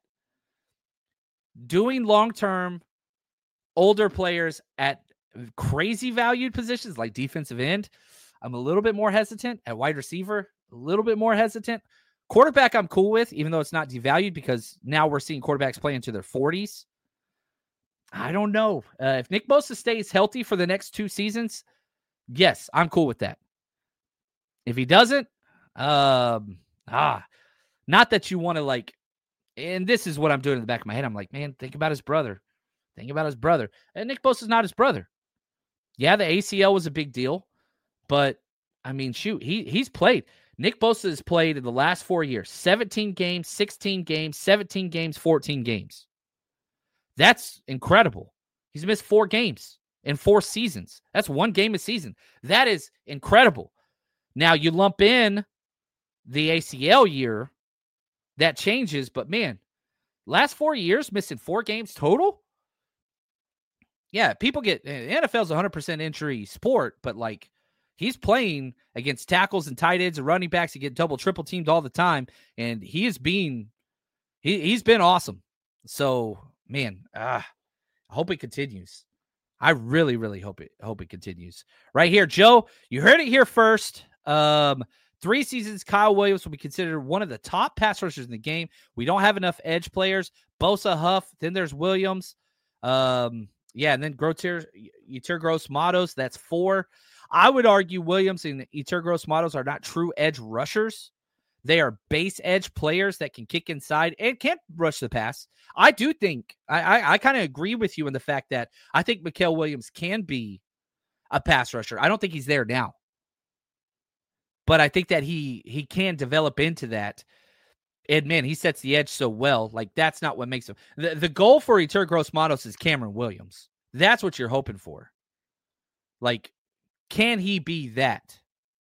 Doing long-term older players at crazy valued positions like defensive end, I'm a little bit more hesitant. At wide receiver, a little bit more hesitant. Quarterback, I'm cool with, even though it's not devalued, because now we're seeing quarterbacks play into their 40s. I don't know. If Nick Bosa stays healthy for the next 2 seasons, yes, I'm cool with that. If he doesn't, not that you want to and this is what I'm doing in the back of my head. I'm like, man, think about his brother. And Nick Bosa's not his brother. Yeah, the ACL was a big deal, but I mean, shoot, he's played. Nick Bosa has played in the last 4 years, 17 games, 16 games, 17 games, 14 games. That's incredible. He's missed 4 games in 4 seasons. That's 1 game a season. That is incredible. Now, you lump in the ACL year, that changes, but man, last 4 years, missing 4 games total? Yeah, people get, NFL's 100% injury sport, but like, he's playing against tackles and tight ends and running backs that get double, triple teamed all the time, and he's been awesome. So, man, I hope it continues. I really, really hope it continues. Right here, Joe, you heard it here first. 3 seasons, Kyle Williams will be considered one of the top pass rushers in the game. We don't have enough edge players. Bosa, Huff, then there's Williams. And then Yetur Gross-Matos, that's 4. I would argue Williams and Yetur Gross-Matos are not true edge rushers. They are base edge players that can kick inside and can't rush the pass. I do think, I kind of agree with you in the fact that I think Mykel Williams can be a pass rusher. I don't think he's there now. But I think that he can develop into that. And, man, he sets the edge so well. Like, that's not what makes him. The goal for Yetur Gross-Matos is Cameron Williams. That's what you're hoping for. Like, can he be that?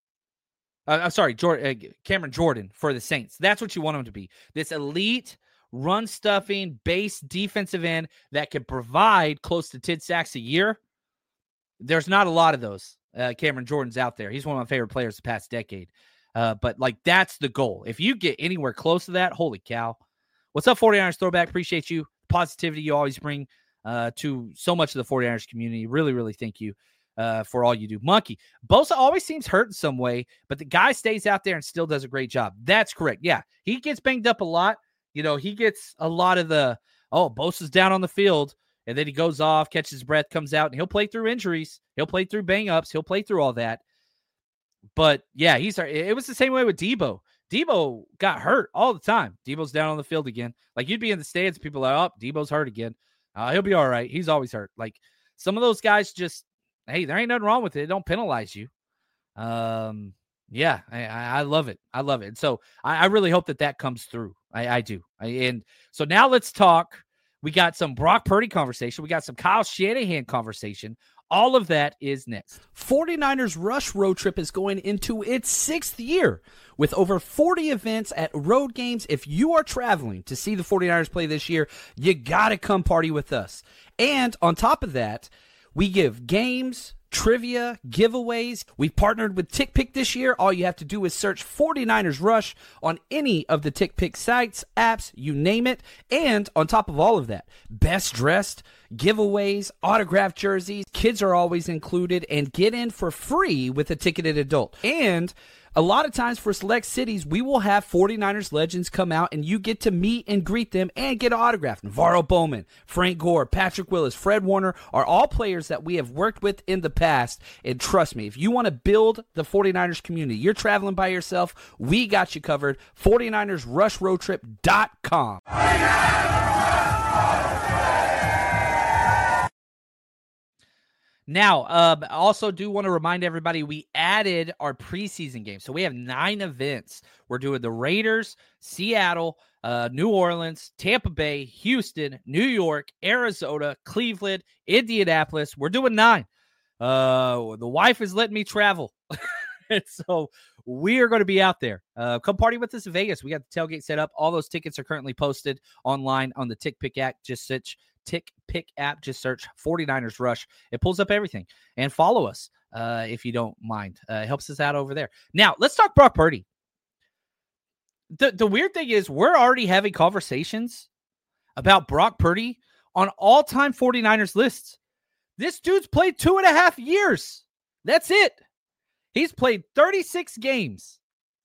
I'm sorry, Cameron Jordan for the Saints. That's what you want him to be. This elite, run-stuffing, base defensive end that can provide close to 10 sacks a year. There's not a lot of those. Cameron Jordan's out there. He's one of my favorite players the past decade. But, like, that's the goal. If you get anywhere close to that, holy cow. What's up, 49ers Throwback? Appreciate you. Positivity you always bring to so much of the 49ers community. Really, really thank you for all you do. Monkey, Bosa always seems hurt in some way, but the guy stays out there and still does a great job. That's correct. Yeah, he gets banged up a lot. You know, he gets a lot of the, Bosa's down on the field. And then he goes off, catches his breath, comes out, and he'll play through injuries. He'll play through bang-ups. He'll play through all that. But, yeah, it was the same way with Debo. Debo got hurt all the time. Debo's down on the field again. Like, you'd be in the stands, people are like, Debo's hurt again. He'll be all right. He's always hurt. Like, some of those guys just, hey, there ain't nothing wrong with it. They don't penalize you. Yeah, I love it. I love it. And so I really hope that comes through. I do. And so now let's talk. We got some Brock Purdy conversation. We got some Kyle Shanahan conversation. All of that is next. 49ers Rush Road Trip is going into its 6th year with over 40 events at road games. If you are traveling to see the 49ers play this year, you got to come party with us. And on top of that, we give games, trivia, giveaways. We've partnered with TickPick this year. All you have to do is search 49ers Rush on any of the TickPick sites, apps, you name it. And on top of all of that, best dressed, giveaways, autographed jerseys, kids are always included, and get in for free with a ticketed adult. And a lot of times for select cities, we will have 49ers legends come out and you get to meet and greet them and get an autograph. Navarro Bowman, Frank Gore, Patrick Willis, Fred Warner are all players that we have worked with in the past. And trust me, if you want to build the 49ers community, you're traveling by yourself, we got you covered. 49ersRushRoadTrip.com. Now, I also do want to remind everybody we added our preseason game. So we have 9 events. We're doing the Raiders, Seattle, New Orleans, Tampa Bay, Houston, New York, Arizona, Cleveland, Indianapolis. We're doing 9. The wife is letting me travel. And so we are going to be out there. Come party with us in Vegas. We got the tailgate set up. All those tickets are currently posted online on the TickPick app. Just search TickPick app. Just search 49ers Rush. It pulls up everything. And follow us if you don't mind. It helps us out over there. Now, let's talk Brock Purdy. The weird thing is we're already having conversations about Brock Purdy on all-time 49ers lists. This dude's played 2.5 years. That's it. He's played 36 games.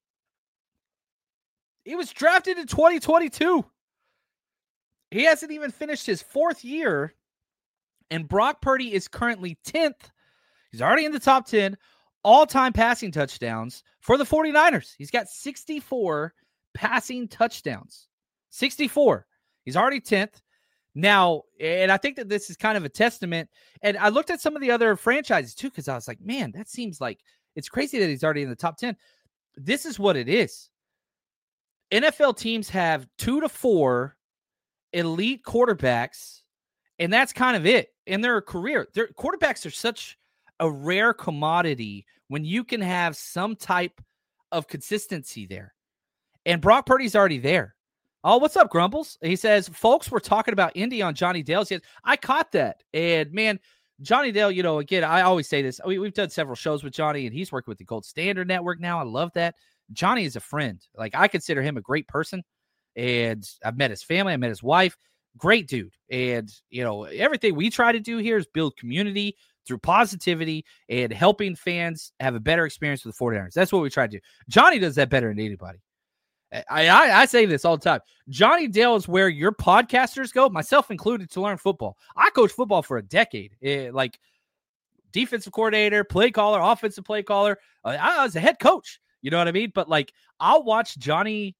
He was drafted in 2022. He hasn't even finished his 4th year, and Brock Purdy is currently 10th. He's already in the top 10 all-time passing touchdowns for the 49ers. He's got 64 passing touchdowns. 64. He's already 10th. Now, and I think that this is kind of a testament, and I looked at some of the other franchises too, because I was like, man, that seems like it's crazy that he's already in the top 10. This is what it is. NFL teams have 2 to 4 elite quarterbacks, and that's kind of it. in their career. Their quarterbacks are such a rare commodity when you can have some type of consistency there. And Brock Purdy's already there. Oh, what's up, Grumbles? He says, folks were talking about Indy on Johnny Dale's. Yes, I caught that. And, man, Johnny Dale, you know, again, I always say this. We've done several shows with Johnny, and he's working with the Gold Standard Network now. I love that. Johnny is a friend. Like, I consider him a great person. And I've met his family. I met his wife. Great dude. And, you know, everything we try to do here is build community through positivity and helping fans have a better experience with the 49ers. That's what we try to do. Johnny does that better than anybody. I say this all the time. Johnny Dale is where your podcasters go, myself included, to learn football. I coached football for a decade, like defensive coordinator, play caller, offensive play caller. I was a head coach. You know what I mean? But, like, I'll watch Johnny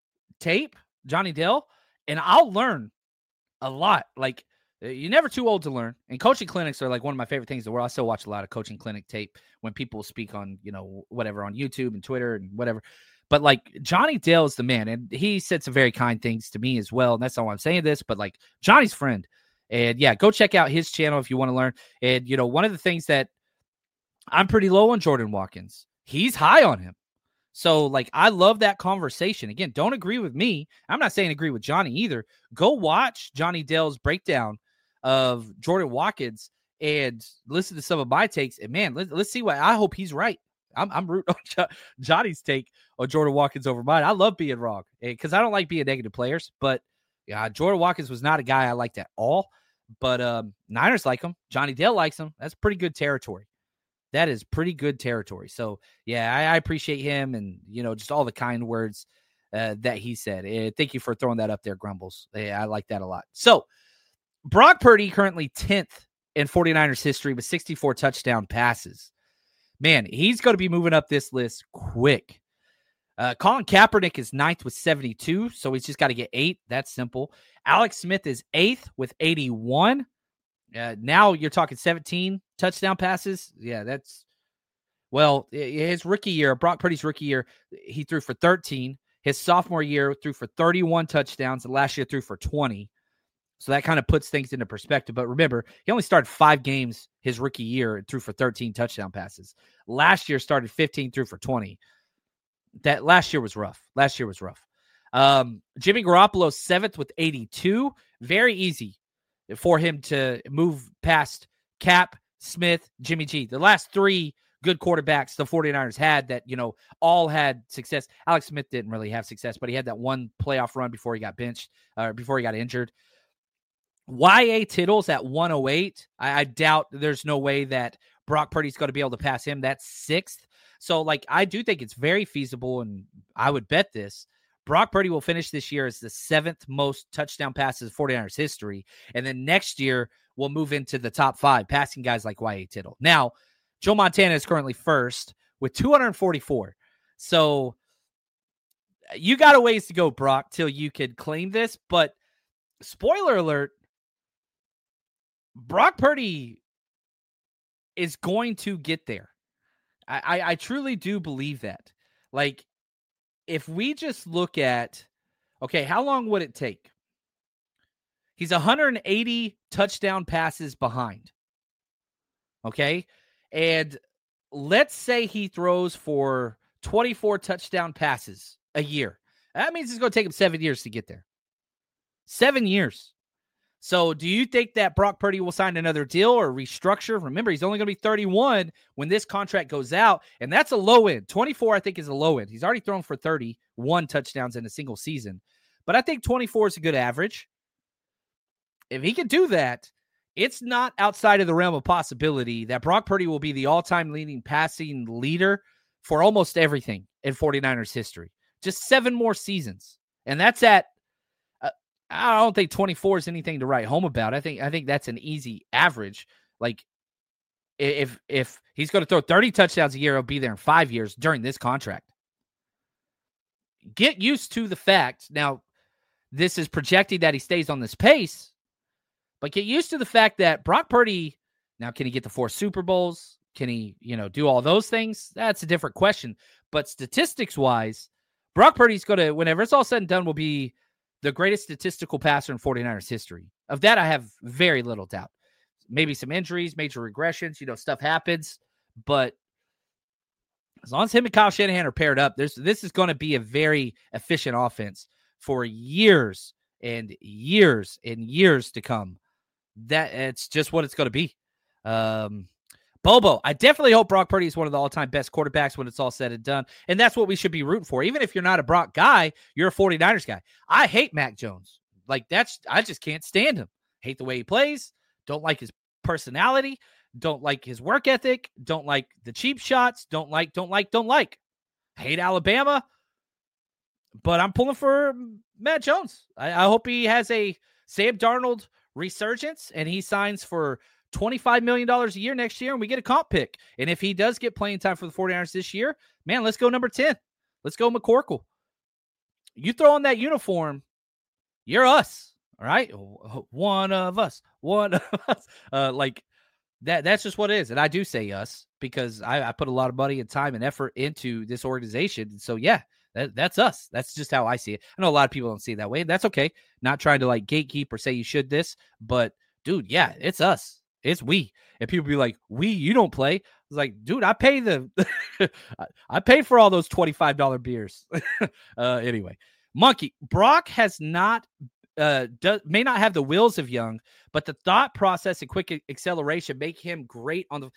Dale, and I'll learn a lot. Like, you're never too old to learn. And coaching clinics are, like, one of my favorite things in the world. I still watch a lot of coaching clinic tape when people speak on, you know, whatever, on YouTube and Twitter and whatever. But, like, Johnny Dale is the man, and he said some very kind things to me as well, and that's not why I'm saying this, but, like, Johnny's friend. And, yeah, go check out his channel if you want to learn. And, you know, one of the things that I'm pretty low on Jordan Watkins. He's high on him. So, like, I love that conversation. Again, don't agree with me. I'm not saying agree with Johnny either. Go watch Johnny Dale's breakdown of Jordan Watkins and listen to some of my takes. And, man, let's see what – I hope he's right. I'm rooting on Johnny's take on Jordan Watkins over mine. I love being wrong because I don't like being negative players. But yeah, Jordan Watkins was not a guy I liked at all. But Niners like him. Johnny Dale likes him. That's pretty good territory. That is pretty good territory. So, yeah, I appreciate him and, you know, just all the kind words that he said. Thank you for throwing that up there, Grumbles. I like that a lot. So, Brock Purdy currently 10th in 49ers history with 64 touchdown passes. Man, he's going to be moving up this list quick. Colin Kaepernick is 9th with 72, so he's just got to get 8. That's simple. Alex Smith is 8th with 81. Now you're talking 17 touchdown passes. Yeah, that's, well, his rookie year, Brock Purdy's rookie year, he threw for 13. His sophomore year threw for 31 touchdowns, and last year threw for 20. So that kind of puts things into perspective. But remember, he only started 5 games his rookie year and threw for 13 touchdown passes. Last year started 15, threw for 20. That last year was rough. Jimmy Garoppolo 7th with 82. Very easy for him to move past Cap, Smith, Jimmy G. The last 3 good quarterbacks the 49ers had that, you know, all had success. Alex Smith didn't really have success, but he had that one playoff run before he got benched, before he got injured. Y.A. Tittle's at 108. I doubt there's no way that Brock Purdy's going to be able to pass him. That's 6th. So, like, I do think it's very feasible, and I would bet this. Brock Purdy will finish this year as the 7th most touchdown passes in 49ers history. And then next year, we'll move into the top 5, passing guys like Y.A. Tittle. Now, Joe Montana is currently 1st with 244. So, you got a ways to go, Brock, till you could claim this. But, spoiler alert, Brock Purdy is going to get there. I truly do believe that. Like, if we just look at, okay, how long would it take? He's 180 touchdown passes behind. Okay? And let's say he throws for 24 touchdown passes a year. That means it's going to take him 7 years to get there. 7 years. So do you think that Brock Purdy will sign another deal or restructure? Remember, he's only going to be 31 when this contract goes out, and that's a low end. 24, I think, is a low end. He's already thrown for 31 touchdowns in a single season. But I think 24 is a good average. If he can do that, it's not outside of the realm of possibility that Brock Purdy will be the all-time leading passing leader for almost everything in 49ers history. Just 7 more seasons. And that's at, I don't think 24 is anything to write home about. I think that's an easy average. Like, if he's going to throw 30 touchdowns a year, he'll be there in 5 years during this contract. Get used to the fact. Now, this is projecting that he stays on this pace, but get used to the fact that Brock Purdy, now, can he get the 4 Super Bowls? Can he, do all those things? That's a different question. But statistics-wise, Brock Purdy's going to, whenever it's all said and done, will be the greatest statistical passer in 49ers history. Of that, I have very little doubt. maybe some injuries, major regressions, stuff happens. But as long as him and Kyle Shanahan are paired up, this is going to be a very efficient offense for years and years and years to come. It's just what it's going to be. Bobo, I definitely hope Brock Purdy is one of the all-time best quarterbacks when it's all said and done. And that's what we should be rooting for. Even if you're not a Brock guy, you're a 49ers guy. I hate Mac Jones. I just can't stand him. Hate the way he plays. Don't like his personality. Don't like his work ethic. Don't like the cheap shots. Don't like. Hate Alabama. But I'm pulling for Matt Jones. I hope he has a Sam Darnold resurgence and he signs for $25 million a year next year and we get a comp pick. And if he does get playing time for the 49ers this year, man, let's go number 10. Let's go McCorkle. You throw on that uniform, you're us. All right? One of us. That's just what it is. And I do say us because I put a lot of money and time and effort into this organization. So, yeah, that's us. That's just how I see it. I know a lot of people don't see it that way. That's okay. Not trying to gatekeep or say you should this. But, dude, yeah, it's us. It's we. And people be like, you don't play. I was like, dude, I pay I pay for all those $25 beers. Anyway, Monkey, Brock has not may not have the wheels of Young, but the thought process and quick acceleration make him great on the.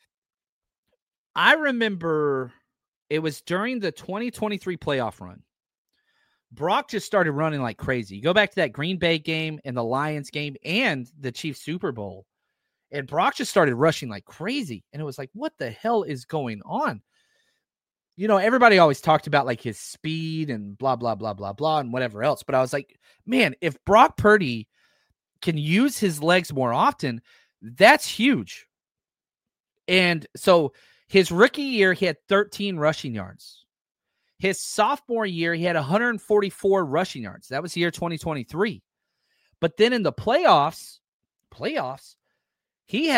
I remember it was during the 2023 playoff run. Brock just started running like crazy. You go back to that Green Bay game and the Lions game and the Chiefs Super Bowl, and Brock just started rushing like crazy. And it was like, what the hell is going on? Everybody always talked about his speed and blah, blah, blah, blah, blah, and whatever else. But I was like, man, if Brock Purdy can use his legs more often, that's huge. And so his rookie year, he had 13 rushing yards. His sophomore year, he had 144 rushing yards. That was the year 2023. But then in the playoffs, he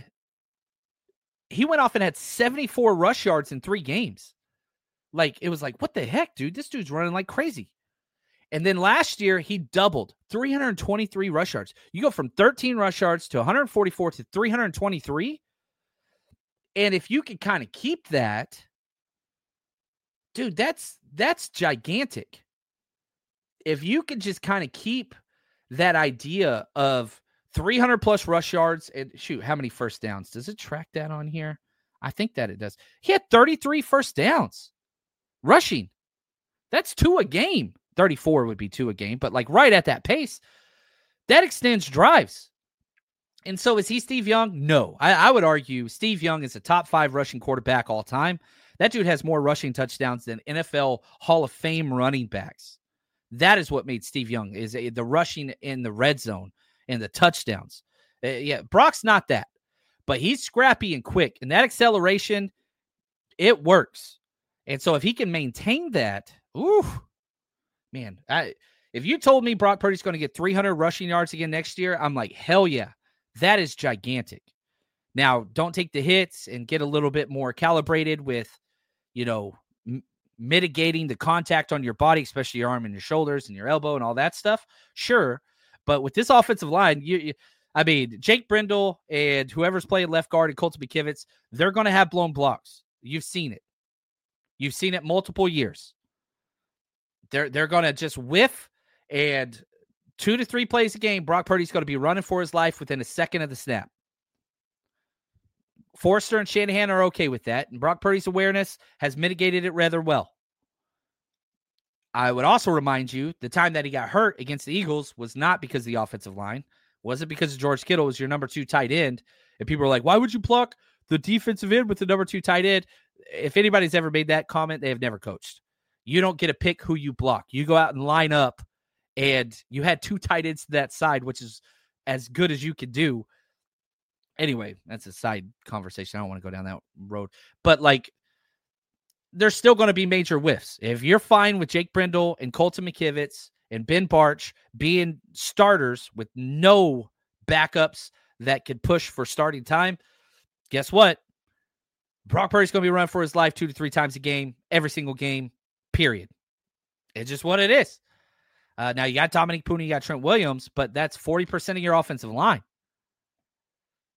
went off and had 74 rush yards in 3 games. It was like, what the heck, dude? This dude's running like crazy. And then last year, he doubled 323 rush yards. You go from 13 rush yards to 144 to 323. And if you can kind of keep that, dude, that's gigantic. If you could just kind of keep that idea of 300 plus rush yards and shoot, how many first downs? Does it track that on here? I think that it does. He had 33 first downs rushing. That's 2 a game. 34 would be 2 a game, but right at that pace, that extends drives. And so is he Steve Young? No. I would argue Steve Young is a top 5 rushing quarterback all time. That dude has more rushing touchdowns than NFL Hall of Fame running backs. That is what made Steve Young, is the rushing in the red zone and the touchdowns. Brock's not that, but he's scrappy and quick. And that acceleration, it works. And so if he can maintain that, man, if you told me Brock Purdy's going to get 300 rushing yards again next year, I'm like, hell yeah, that is gigantic. Now, don't take the hits and get a little bit more calibrated with, mitigating the contact on your body, especially your arm and your shoulders and your elbow and all that stuff. Sure. But with this offensive line, Jake Brendel and whoever's playing left guard and Colton McKivitz, they're going to have blown blocks. You've seen it. You've seen it multiple years. They're going to just whiff, and 2 to 3 plays a game, Brock Purdy's going to be running for his life within a second of the snap. Forrester and Shanahan are okay with that, and Brock Purdy's awareness has mitigated it rather well. I would also remind you, the time that he got hurt against the Eagles was not because of the offensive line. Wasn't because George Kittle was your number 2 tight end. And people were like, why would you pluck the defensive end with the number 2 tight end? If anybody's ever made that comment, they have never coached. You don't get to pick who you block. You go out and line up, and you had 2 tight ends to that side, which is as good as you could do. Anyway, that's a side conversation. I don't want to go down that road. But, there's still going to be major whiffs. If you're fine with Jake Brendel and Colton McKivitz and Ben Barch being starters with no backups that could push for starting time, guess what? Brock Purdy's going to be running for his life 2 to 3 times a game, every single game, period. It's just what it is. Now, you got Dominique Pooney, you got Trent Williams, but that's 40% of your offensive line.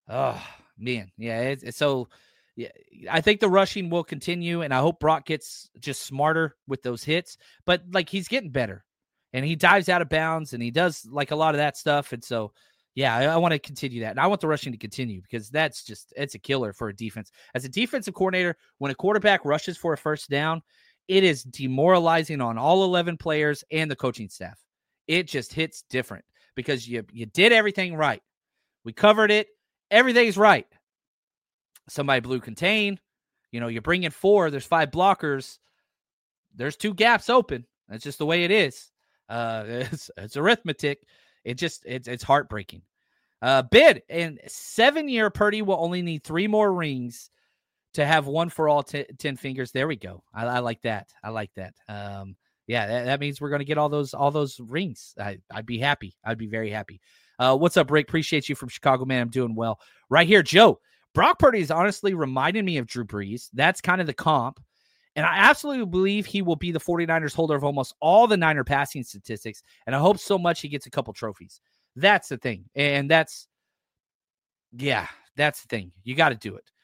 Oh, man. Yeah. So, yeah, I think the rushing will continue, and I hope Brock gets just smarter with those hits. But, like, he's getting better, and he dives out of bounds, and he does, like, a lot of that stuff. And so, yeah, I want to continue that. And I want the rushing to continue because it's a killer for a defense. As a defensive coordinator, when a quarterback rushes for a first down, it is demoralizing on all 11 players and the coaching staff. It just hits different because you did everything right. We covered it. Everything's right. Somebody blew contain. You bring in 4. There's 5 blockers. There's 2 gaps open. That's just the way it is. It's arithmetic. It's heartbreaking. Bid and 7-year Purdy will only need 3 more rings to have one for all 10 fingers. There we go. I like that. Yeah, that means we're going to get all those rings. I'd be happy. I'd be very happy. What's up, Rick? Appreciate you from Chicago, man. I'm doing well. Right here, Joe. Brock Purdy is honestly reminding me of Drew Brees. That's kind of the comp. And I absolutely believe he will be the 49ers holder of almost all the Niner passing statistics. And I hope so much he gets a couple trophies. That's the thing. And that's the thing. You got to do it.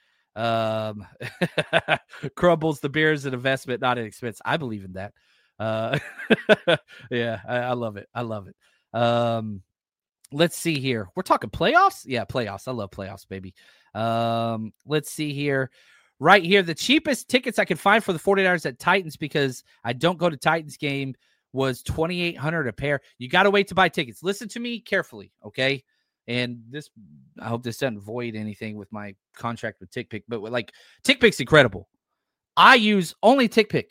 Crumbles, the beer is an investment, not an expense. I believe in that. Yeah, I love it. Let's see here. We're talking playoffs? Yeah, playoffs. I love playoffs, baby. Let's see here. Right here, the cheapest tickets I could find for the 49ers at Titans, because I don't go to Titans game, was $2,800 a pair. You got to wait to buy tickets. Listen to me carefully, okay? And I hope this doesn't void anything with my contract with TickPick, but TickPick's incredible. I use only TickPick.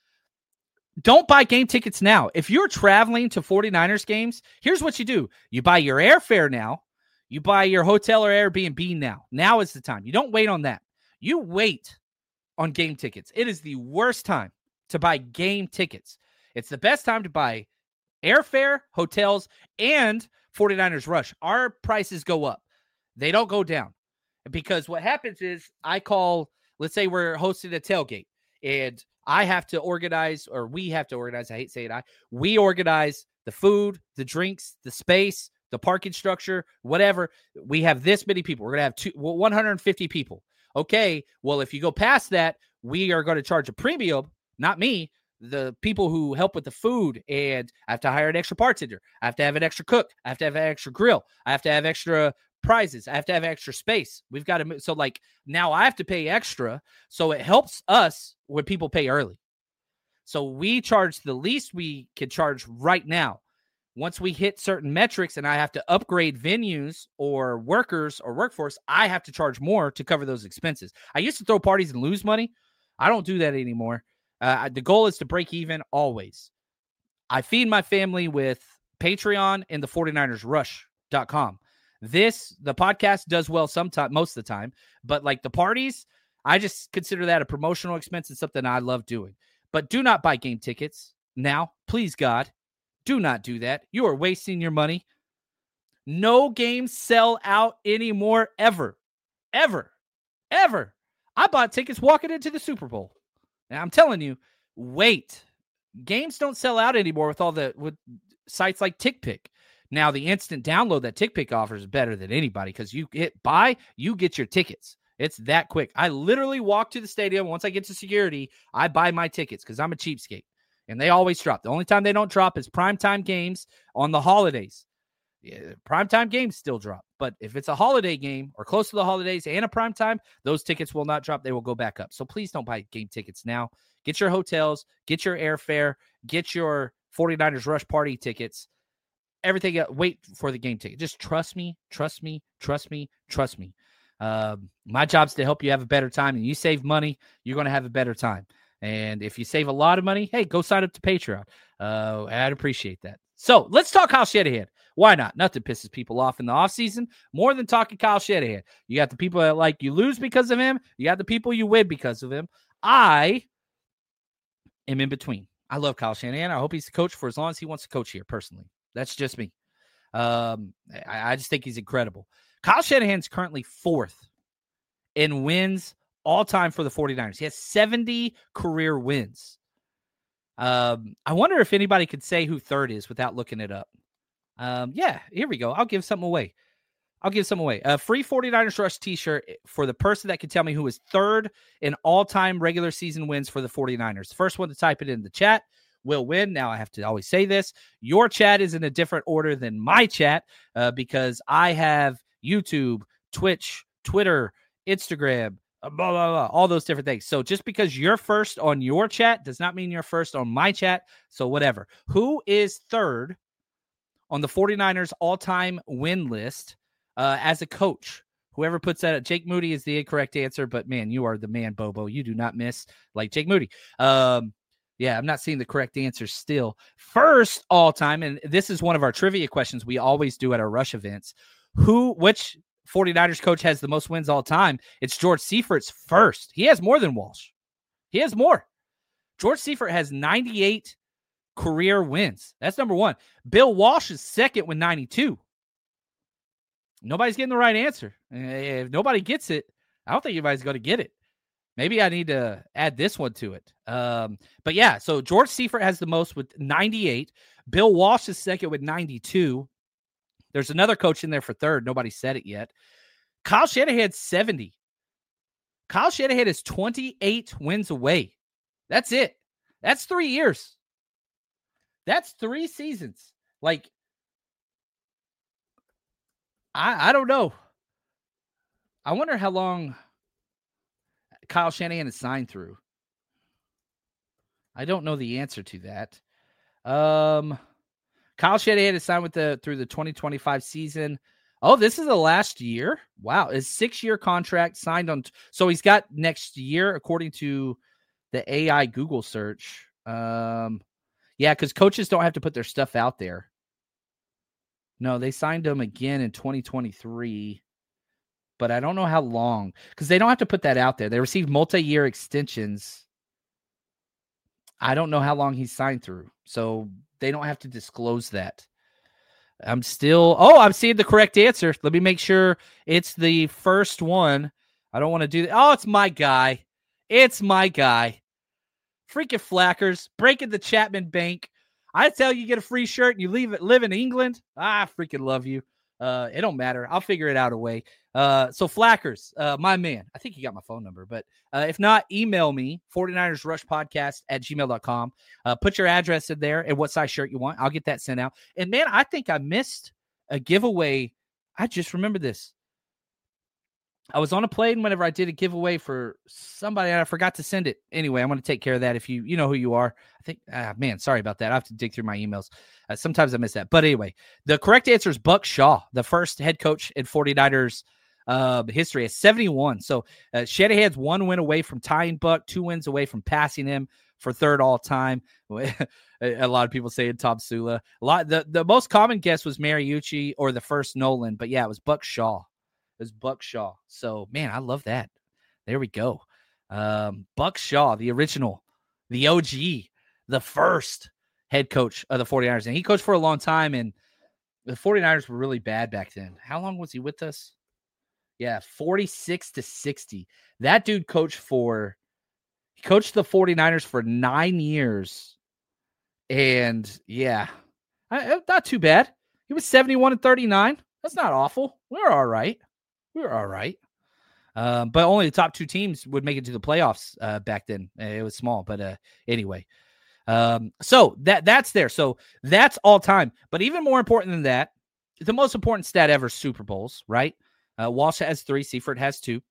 Don't buy game tickets now. If you're traveling to 49ers games, here's what you do. You buy your airfare now. You buy your hotel or Airbnb now. Now is the time. You don't wait on that. You wait on game tickets. It is the worst time to buy game tickets. It's the best time to buy airfare, hotels, and 49ers Rush. Our prices go up. They don't go down. Because what happens is let's say we're hosting a tailgate, and I have to organize, or we have to organize. I hate saying we organize the food, the drinks, the space, the parking structure, whatever. We have this many people. We're going to have 150 people. Okay, well, if you go past that, we are going to charge a premium, not me, the people who help with the food, and I have to hire an extra bartender. I have to have an extra cook. I have to have an extra grill. I have to have extra prizes. I have to have extra space. We've got to move. So now I have to pay extra. So it helps us when people pay early. So we charge the least we can charge right now. Once we hit certain metrics and I have to upgrade venues or workers or workforce, I have to charge more to cover those expenses. I used to throw parties and lose money. I don't do that anymore. The goal is to break even always. I feed my family with Patreon and the 49ersrush.com. The podcast does well most of the time, but the parties, I just consider that a promotional expense and something I love doing. But do not buy game tickets now. Please, God, do not do that. You are wasting your money. No games sell out anymore, ever. Ever. Ever. I bought tickets walking into the Super Bowl. Now, I'm telling you, wait. Games don't sell out anymore with sites like TickPick. Now, the instant download that TickPick offers is better than anybody, because you hit buy, you get your tickets. It's that quick. I literally walk to the stadium. Once I get to security, I buy my tickets because I'm a cheapskate. And they always drop. The only time they don't drop is primetime games on the holidays. Yeah, primetime games still drop. But if it's a holiday game or close to the holidays and a primetime, those tickets will not drop. They will go back up. So please don't buy game tickets now. Get your hotels, get your airfare, get your 49ers Rush party tickets. Everything else, wait for the game ticket. Just trust me. My job's to help you have a better time, and you save money, you're going to have a better time. And if you save a lot of money, hey, go sign up to Patreon. I'd appreciate that. So let's talk Kyle Shanahan. Why not? Nothing pisses people off in the offseason more than talking Kyle Shanahan. You got the people that you lose because of him. You got the people you win because of him. I am in between. I love Kyle Shanahan. I hope he's the coach for as long as he wants to coach here, personally. That's just me. I just think he's incredible. Kyle Shanahan's currently 4th in wins all time for the 49ers. He has 70 career wins. I wonder if anybody could say who 3rd is without looking it up. Yeah, here we go. I'll give something away. I'll give some away. A free 49ers Rush t-shirt for the person that can tell me who is third in all-time regular season wins for the 49ers. First one to type it in the chat will win. Now, I have to always say this. Your chat is in a different order than my chat because I have YouTube, Twitch, Twitter, Instagram, blah, blah, blah, all those different things. So just because you're first on your chat does not mean you're first on my chat. So whatever. Who is third on the 49ers all-time win list as a coach? Whoever puts that, Jake Moody is the incorrect answer, but man, you are the man, Bobo. You do not miss like Jake Moody. Yeah, I'm not seeing the correct answer still. First all-time, and this is one of our trivia questions we always do at our Rush events. Which 49ers coach has the most wins all time? It's George Seifert's first. He has more than Walsh. He has more. George Seifert has 98 career wins. That's number one. Bill Walsh is second with 92. Nobody's getting the right answer. If nobody gets it, I don't think anybody's going to get it. Maybe I need to add this one to it. But yeah, so George Seifert has the most with 98. Bill Walsh is second with 92. There's another coach in there for third. Nobody said it yet. Kyle Shanahan, 70. Kyle Shanahan is 28 wins away. That's it. That's 3 years. That's 3 seasons. Like, I don't know. I wonder how long Kyle Shanahan is signed through. I don't know the answer to that. Kyle Shanahan is signed through the 2025 season. Oh, this is the last year. Wow. His 6-year contract signed on. So he's got next year, according to the AI Google search. Yeah, because coaches don't have to put their stuff out there. No, they signed him again in 2023, but I don't know how long because they don't have to put that out there. They received multi-year extensions. I don't know how long he's signed through, so they don't have to disclose that. I'm seeing the correct answer. Let me make sure it's the first one. I don't want to do that. Oh, it's my guy. It's my guy. Freaking Flackers breaking the Chapman Bank. I tell you, get a free shirt and you live in England. I freaking love you. It don't matter. I'll figure it out a way. So Flackers, my man, I think you got my phone number, but if not, email me 49ersrushpodcast@gmail.com. Put your address in there and what size shirt you want. I'll get that sent out. And man, I think I missed a giveaway. I just remembered this. I was on a plane whenever I did a giveaway for somebody and I forgot to send it. Anyway, I'm going to take care of that. If you know who you are, I think, man, sorry about that. I have to dig through my emails. Sometimes I miss that. But anyway, the correct answer is Buck Shaw, the first head coach in 49ers history at 71. So Shanahan's 1 win away from tying Buck, 2 wins away from passing him for third all time. A lot of people saying Tom Sula. The most common guess was Mariucci or the first Nolan, but yeah, it was Buck Shaw. It was Buck Shaw. So man, I love that. There we go. Buck Shaw, the original, the OG, the first head coach of the 49ers. And he coached for a long time, and the 49ers were really bad back then. How long was he with us? Yeah, 46 to 60. That dude coached the 49ers for 9 years. And yeah, not too bad. He was 71 and 39. That's not awful. We're all right. But only the top 2 teams would make it to the playoffs back then. It was small, but anyway. So that's there. So that's all time. But even more important than that, the most important stat ever, Super Bowls, right? Walsh has 3, Seifert has 2.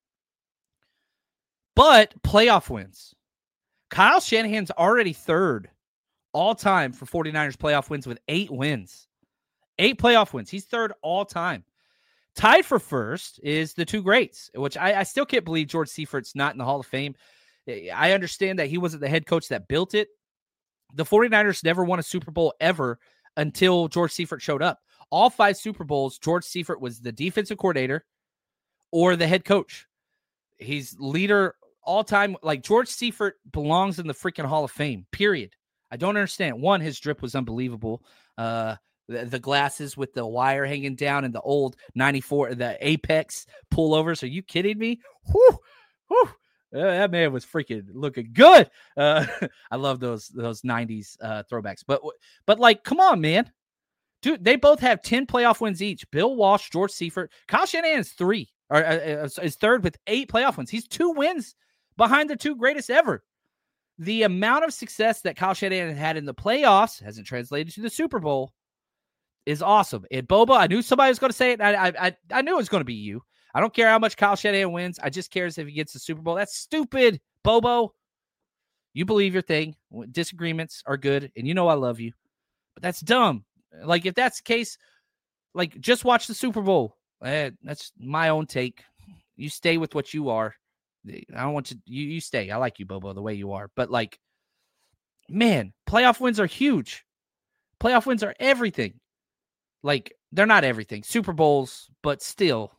But playoff wins. Kyle Shanahan's already third all time for 49ers playoff wins with 8 wins. 8 playoff wins. He's third all time. Tied for first is the 2 greats, which I still can't believe George Seifert's not in the Hall of Fame. I understand that he wasn't the head coach that built it. The 49ers never won a Super Bowl ever until George Seifert showed up. All 5 Super Bowls, George Seifert was the defensive coordinator or the head coach. He's leader all time. Like, George Seifert belongs in the freaking Hall of Fame, period. I don't understand. One, his drip was unbelievable. The glasses with the wire hanging down and the old 94, the Apex pullovers. Are you kidding me? Whew. That man was freaking looking good. I love those 90s throwbacks. But like, come on, man. Dude, they both have 10 playoff wins each. Bill Walsh, George Seifert. Kyle Shanahan is is third with 8 playoff wins. He's 2 wins behind the 2 greatest ever. The amount of success that Kyle Shanahan had in the playoffs hasn't translated to the Super Bowl is awesome. And Boba, I knew somebody was going to say it. I knew it was going to be you. I don't care how much Kyle Shanahan wins. I just care if he gets the Super Bowl. That's stupid, Bobo. You believe your thing. Disagreements are good, and you know I love you. But that's dumb. Like, if that's the case, like, just watch the Super Bowl. That's my own take. You stay with what you are. I don't want you stay. I like you, Bobo, the way you are. But, like, man, playoff wins are huge. Playoff wins are everything. Like, they're not everything. Super Bowls, but still,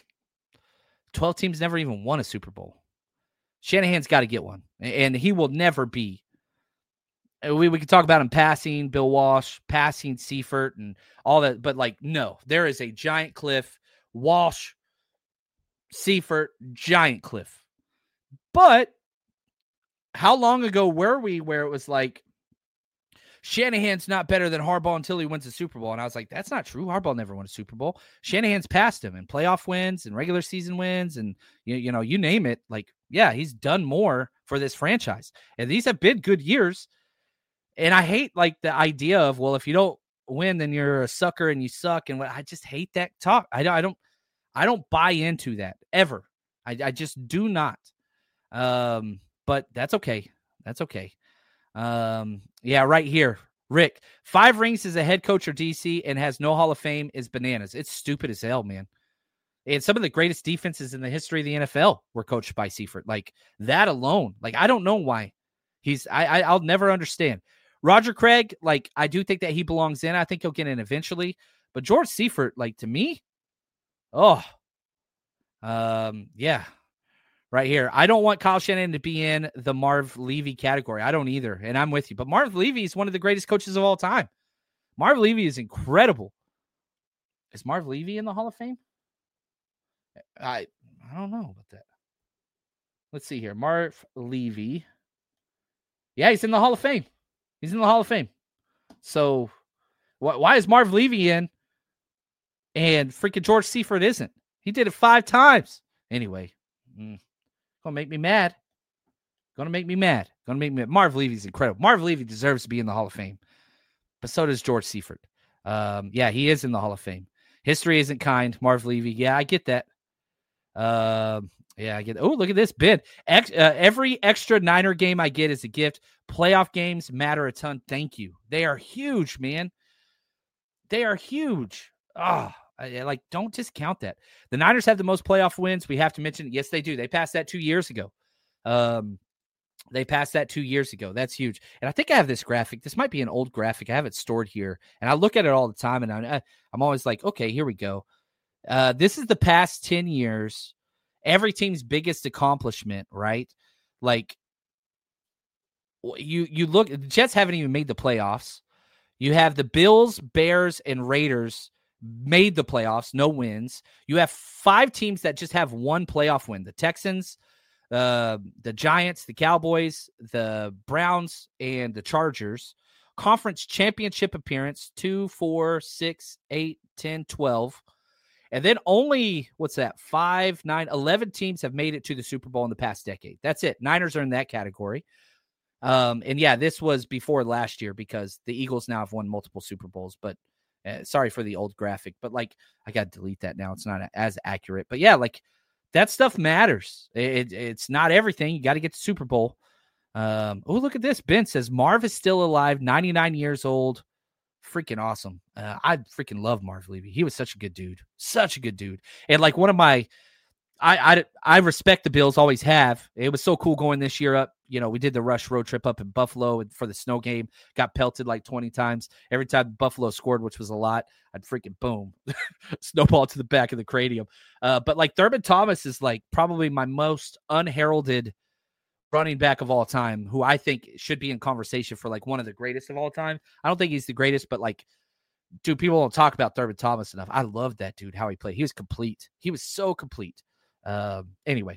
12 teams never even won a Super Bowl. Shanahan's got to get one, and he will never be. We could talk about him passing Bill Walsh, passing Seifert, and all that, but, like, no, there is a giant cliff. Walsh, Seifert, giant cliff. But how long ago were we where it was like, Shanahan's not better than Harbaugh until he wins a Super Bowl? And I was like, that's not true. Harbaugh never won a Super Bowl. Shanahan's passed him in playoff wins and regular season wins, and you know, you name it. Like, yeah, he's done more for this franchise, and these have been good years. And I hate, like, the idea of, well, if you don't win, then you're a sucker and you suck. And I just hate that talk. I don't buy into that ever. I just do not. But that's okay. That's okay. Yeah, right here. Rick, 5 rings as a head coach or DC and has no Hall of Fame is bananas. It's stupid as hell, man. And some of the greatest defenses in the history of the NFL were coached by Seifert. Like, that alone. Like, I don't know why I'll never understand. Roger Craig, like, I do think that he belongs in. I think he'll get in eventually. But George Seifert, like, to me, yeah, right here. I don't want Kyle Shanahan to be in the Marv Levy category. I don't either, and I'm with you. But Marv Levy is one of the greatest coaches of all time. Marv Levy is incredible. Is Marv Levy in the Hall of Fame? I don't know about that. Let's see here. Marv Levy. Yeah, he's in the Hall of Fame. He's in the Hall of Fame. So why is Marv Levy in and freaking George Seifert isn't? He did it 5 times. Anyway, gonna make me mad. Marv Levy's incredible. Marv Levy deserves to be in the Hall of Fame. But so does George Seifert. Yeah, he is in the Hall of Fame. History isn't kind. Marv Levy. Yeah, I get that. Yeah, I get. Oh, look at this, Ben. Every extra Niner game I get is a gift. Playoff games matter a ton. Thank you. They are huge, man. They are huge. Like, don't discount that. The Niners have the most playoff wins. We have to mention, yes, they do. They passed that 2 years ago. That's huge. And I think I have this graphic. This might be an old graphic. I have it stored here, and I look at it all the time, and I'm always like, okay, here we go. This is the past 10 years. Every team's biggest accomplishment, right? Like, you look, the Jets haven't even made the playoffs. You have the Bills, Bears, and Raiders made the playoffs, no wins. You have 5 teams that just have 1 playoff win. The Texans, the Giants, the Cowboys, the Browns, and the Chargers. Conference championship appearance, 2, 4, 6, 8, 10, 12. And then only, 5, 9, 11 teams have made it to the Super Bowl in the past decade. That's it. Niners are in that category. And yeah, this was before last year because the Eagles now have won multiple Super Bowls. But sorry for the old graphic, but, like, I got to delete that now. It's not as accurate. But yeah, like, that stuff matters. It's not everything. You got to get to Super Bowl. Oh, look at this. Ben says Marv is still alive, 99 years old. Freaking awesome. I freaking love Marv Levy. He was such a good dude. And, like, one of my, I respect the Bills, always have. It was so cool going this year up. You know, we did the Rush road trip up in Buffalo for the snow game, got pelted like 20 times. Every time Buffalo scored, which was a lot, I'd freaking boom, snowball to the back of the cranium. But, like, Thurman Thomas is, like, probably my most unheralded running back of all time, who I think should be in conversation for, like, one of the greatest of all time. I don't think he's the greatest, but, like, dude, people don't talk about Thurman Thomas enough. I love that dude, how he played. He was complete. He was so complete. Anyway,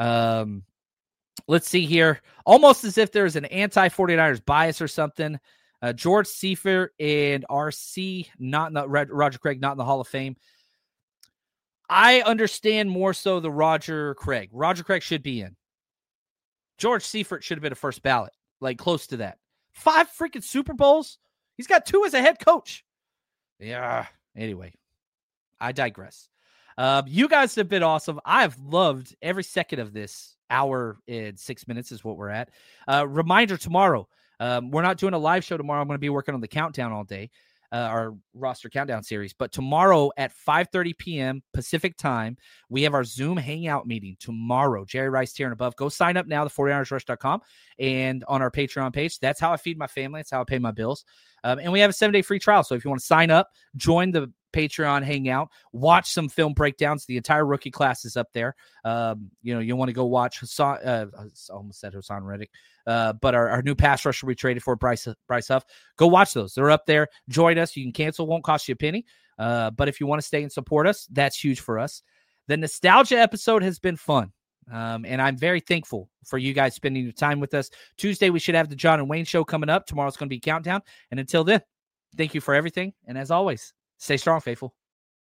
let's see here. Almost as if there's an anti-49ers bias or something. George Seifert and RC, not in the Roger Craig, not in the Hall of Fame. I understand more so the Roger Craig. Roger Craig should be in. George Seifert should have been a first ballot, like close to that. 5 freaking Super Bowls. He's got 2 as a head coach. Yeah. Anyway, I digress. You guys have been awesome. I've loved every second of this. Hour and 6 minutes is what we're at. Reminder tomorrow. We're not doing a live show tomorrow. I'm going to be working on the countdown all day, our roster countdown series. But tomorrow at 5:30 p.m. Pacific time, we have our Zoom hangout meeting tomorrow. Jerry Rice tier and above. Go sign up now, the49ersrush.com, and on our Patreon page. That's how I feed my family. That's how I pay my bills. And we have a 7-day free trial. So if you want to sign up, join the Patreon hangout, watch some film breakdowns. The entire rookie class is up there. You want to go watch Hassan, I almost said Hassan Reddick, but our new pass rusher we traded for, Bryce Huff. Go watch those. They're up there. Join us. You can cancel. Won't cost you a penny. But if you want to stay and support us, that's huge for us. The nostalgia episode has been fun. And I'm very thankful for you guys spending your time with us. Tuesday, we should have the John and Wayne show coming up. Tomorrow's going to be Countdown. And until then, thank you for everything. And as always, stay strong, faithful.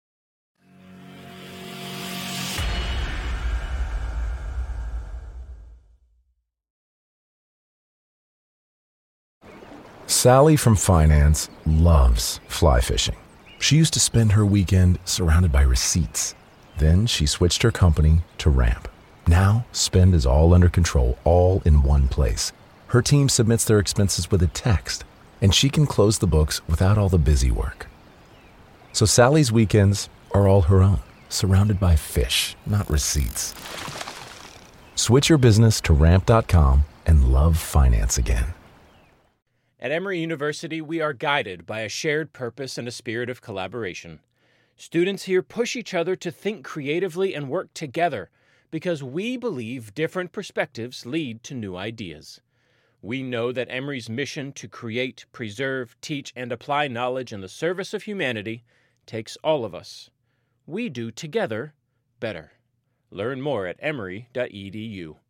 Sally from finance loves fly fishing. She used to spend her weekend surrounded by receipts. Then she switched her company to Ramp. Now, spend is all under control, all in one place. Her team submits their expenses with a text, and she can close the books without all the busy work. So Sally's weekends are all her own, surrounded by fish, not receipts. Switch your business to Ramp.com and love finance again. At Emory University, we are guided by a shared purpose and a spirit of collaboration. Students here push each other to think creatively and work together because we believe different perspectives lead to new ideas. We know that Emory's mission to create, preserve, teach, and apply knowledge in the service of humanity takes all of us. We do together better. Learn more at emory.edu.